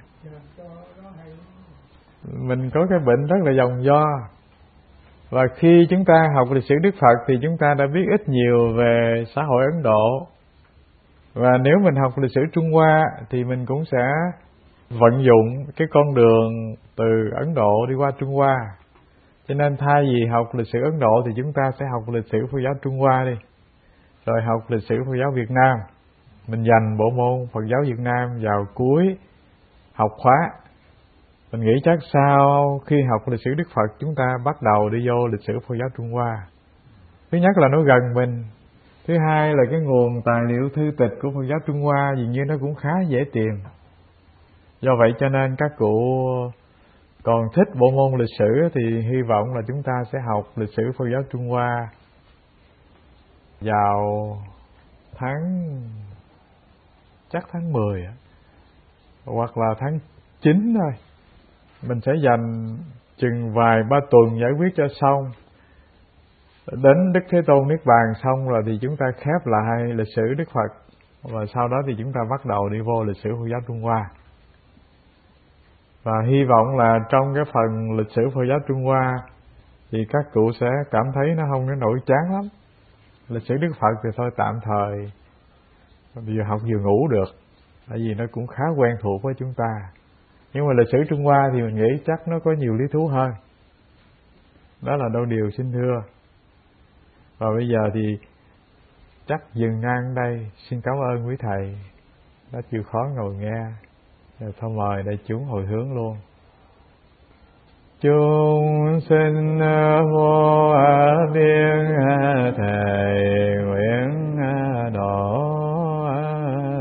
Mình có cái bệnh rất là dòng do. Và khi chúng ta học lịch sử Đức Phật thì chúng ta đã biết ít nhiều về xã hội Ấn Độ. Và nếu mình học lịch sử Trung Hoa thì mình cũng sẽ vận dụng cái con đường từ Ấn Độ đi qua Trung Hoa. Cho nên thay vì học lịch sử Ấn Độ thì chúng ta sẽ học lịch sử Phật giáo Trung Hoa đi, rồi học lịch sử Phật giáo Việt Nam. Mình dành bộ môn Phật giáo Việt Nam vào cuối học khóa. Mình nghĩ chắc sau khi học lịch sử Đức Phật chúng ta bắt đầu đi vô lịch sử Phật giáo Trung Hoa. Thứ nhất là nó gần mình. Thứ hai là cái nguồn tài liệu thư tịch của Phật giáo Trung Hoa dường như nó cũng khá dễ tìm. Do vậy cho nên các cụ còn thích bộ môn lịch sử thì hy vọng là chúng ta sẽ học lịch sử Phật giáo Trung Hoa vào tháng chắc tháng mười hoặc là tháng chín thôi. Mình sẽ dành chừng vài ba tuần giải quyết cho xong. Đến Đức Thế Tôn Niết Bàn xong rồi thì chúng ta khép lại lịch sử Đức Phật. Và sau đó thì chúng ta bắt đầu đi vô lịch sử Phật giáo Trung Hoa. Và hy vọng là trong cái phần lịch sử Phật giáo Trung Hoa thì các cụ sẽ cảm thấy nó không có nổi chán lắm. Lịch sử Đức Phật thì thôi tạm thời, vừa học vừa ngủ được, tại vì nó cũng khá quen thuộc với chúng ta. Nhưng mà lịch sử Trung Hoa thì mình nghĩ chắc nó có nhiều lý thú hơn. Đó là đôi điều xin thưa. Và bây giờ thì chắc dừng ngang đây. Xin cảm ơn quý thầy đã chịu khó ngồi nghe. Rồi thôi mời đại chúng hồi hướng luôn. Chúng sinh vô biên thầy nguyện độ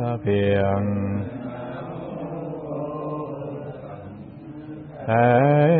phiền. Thầy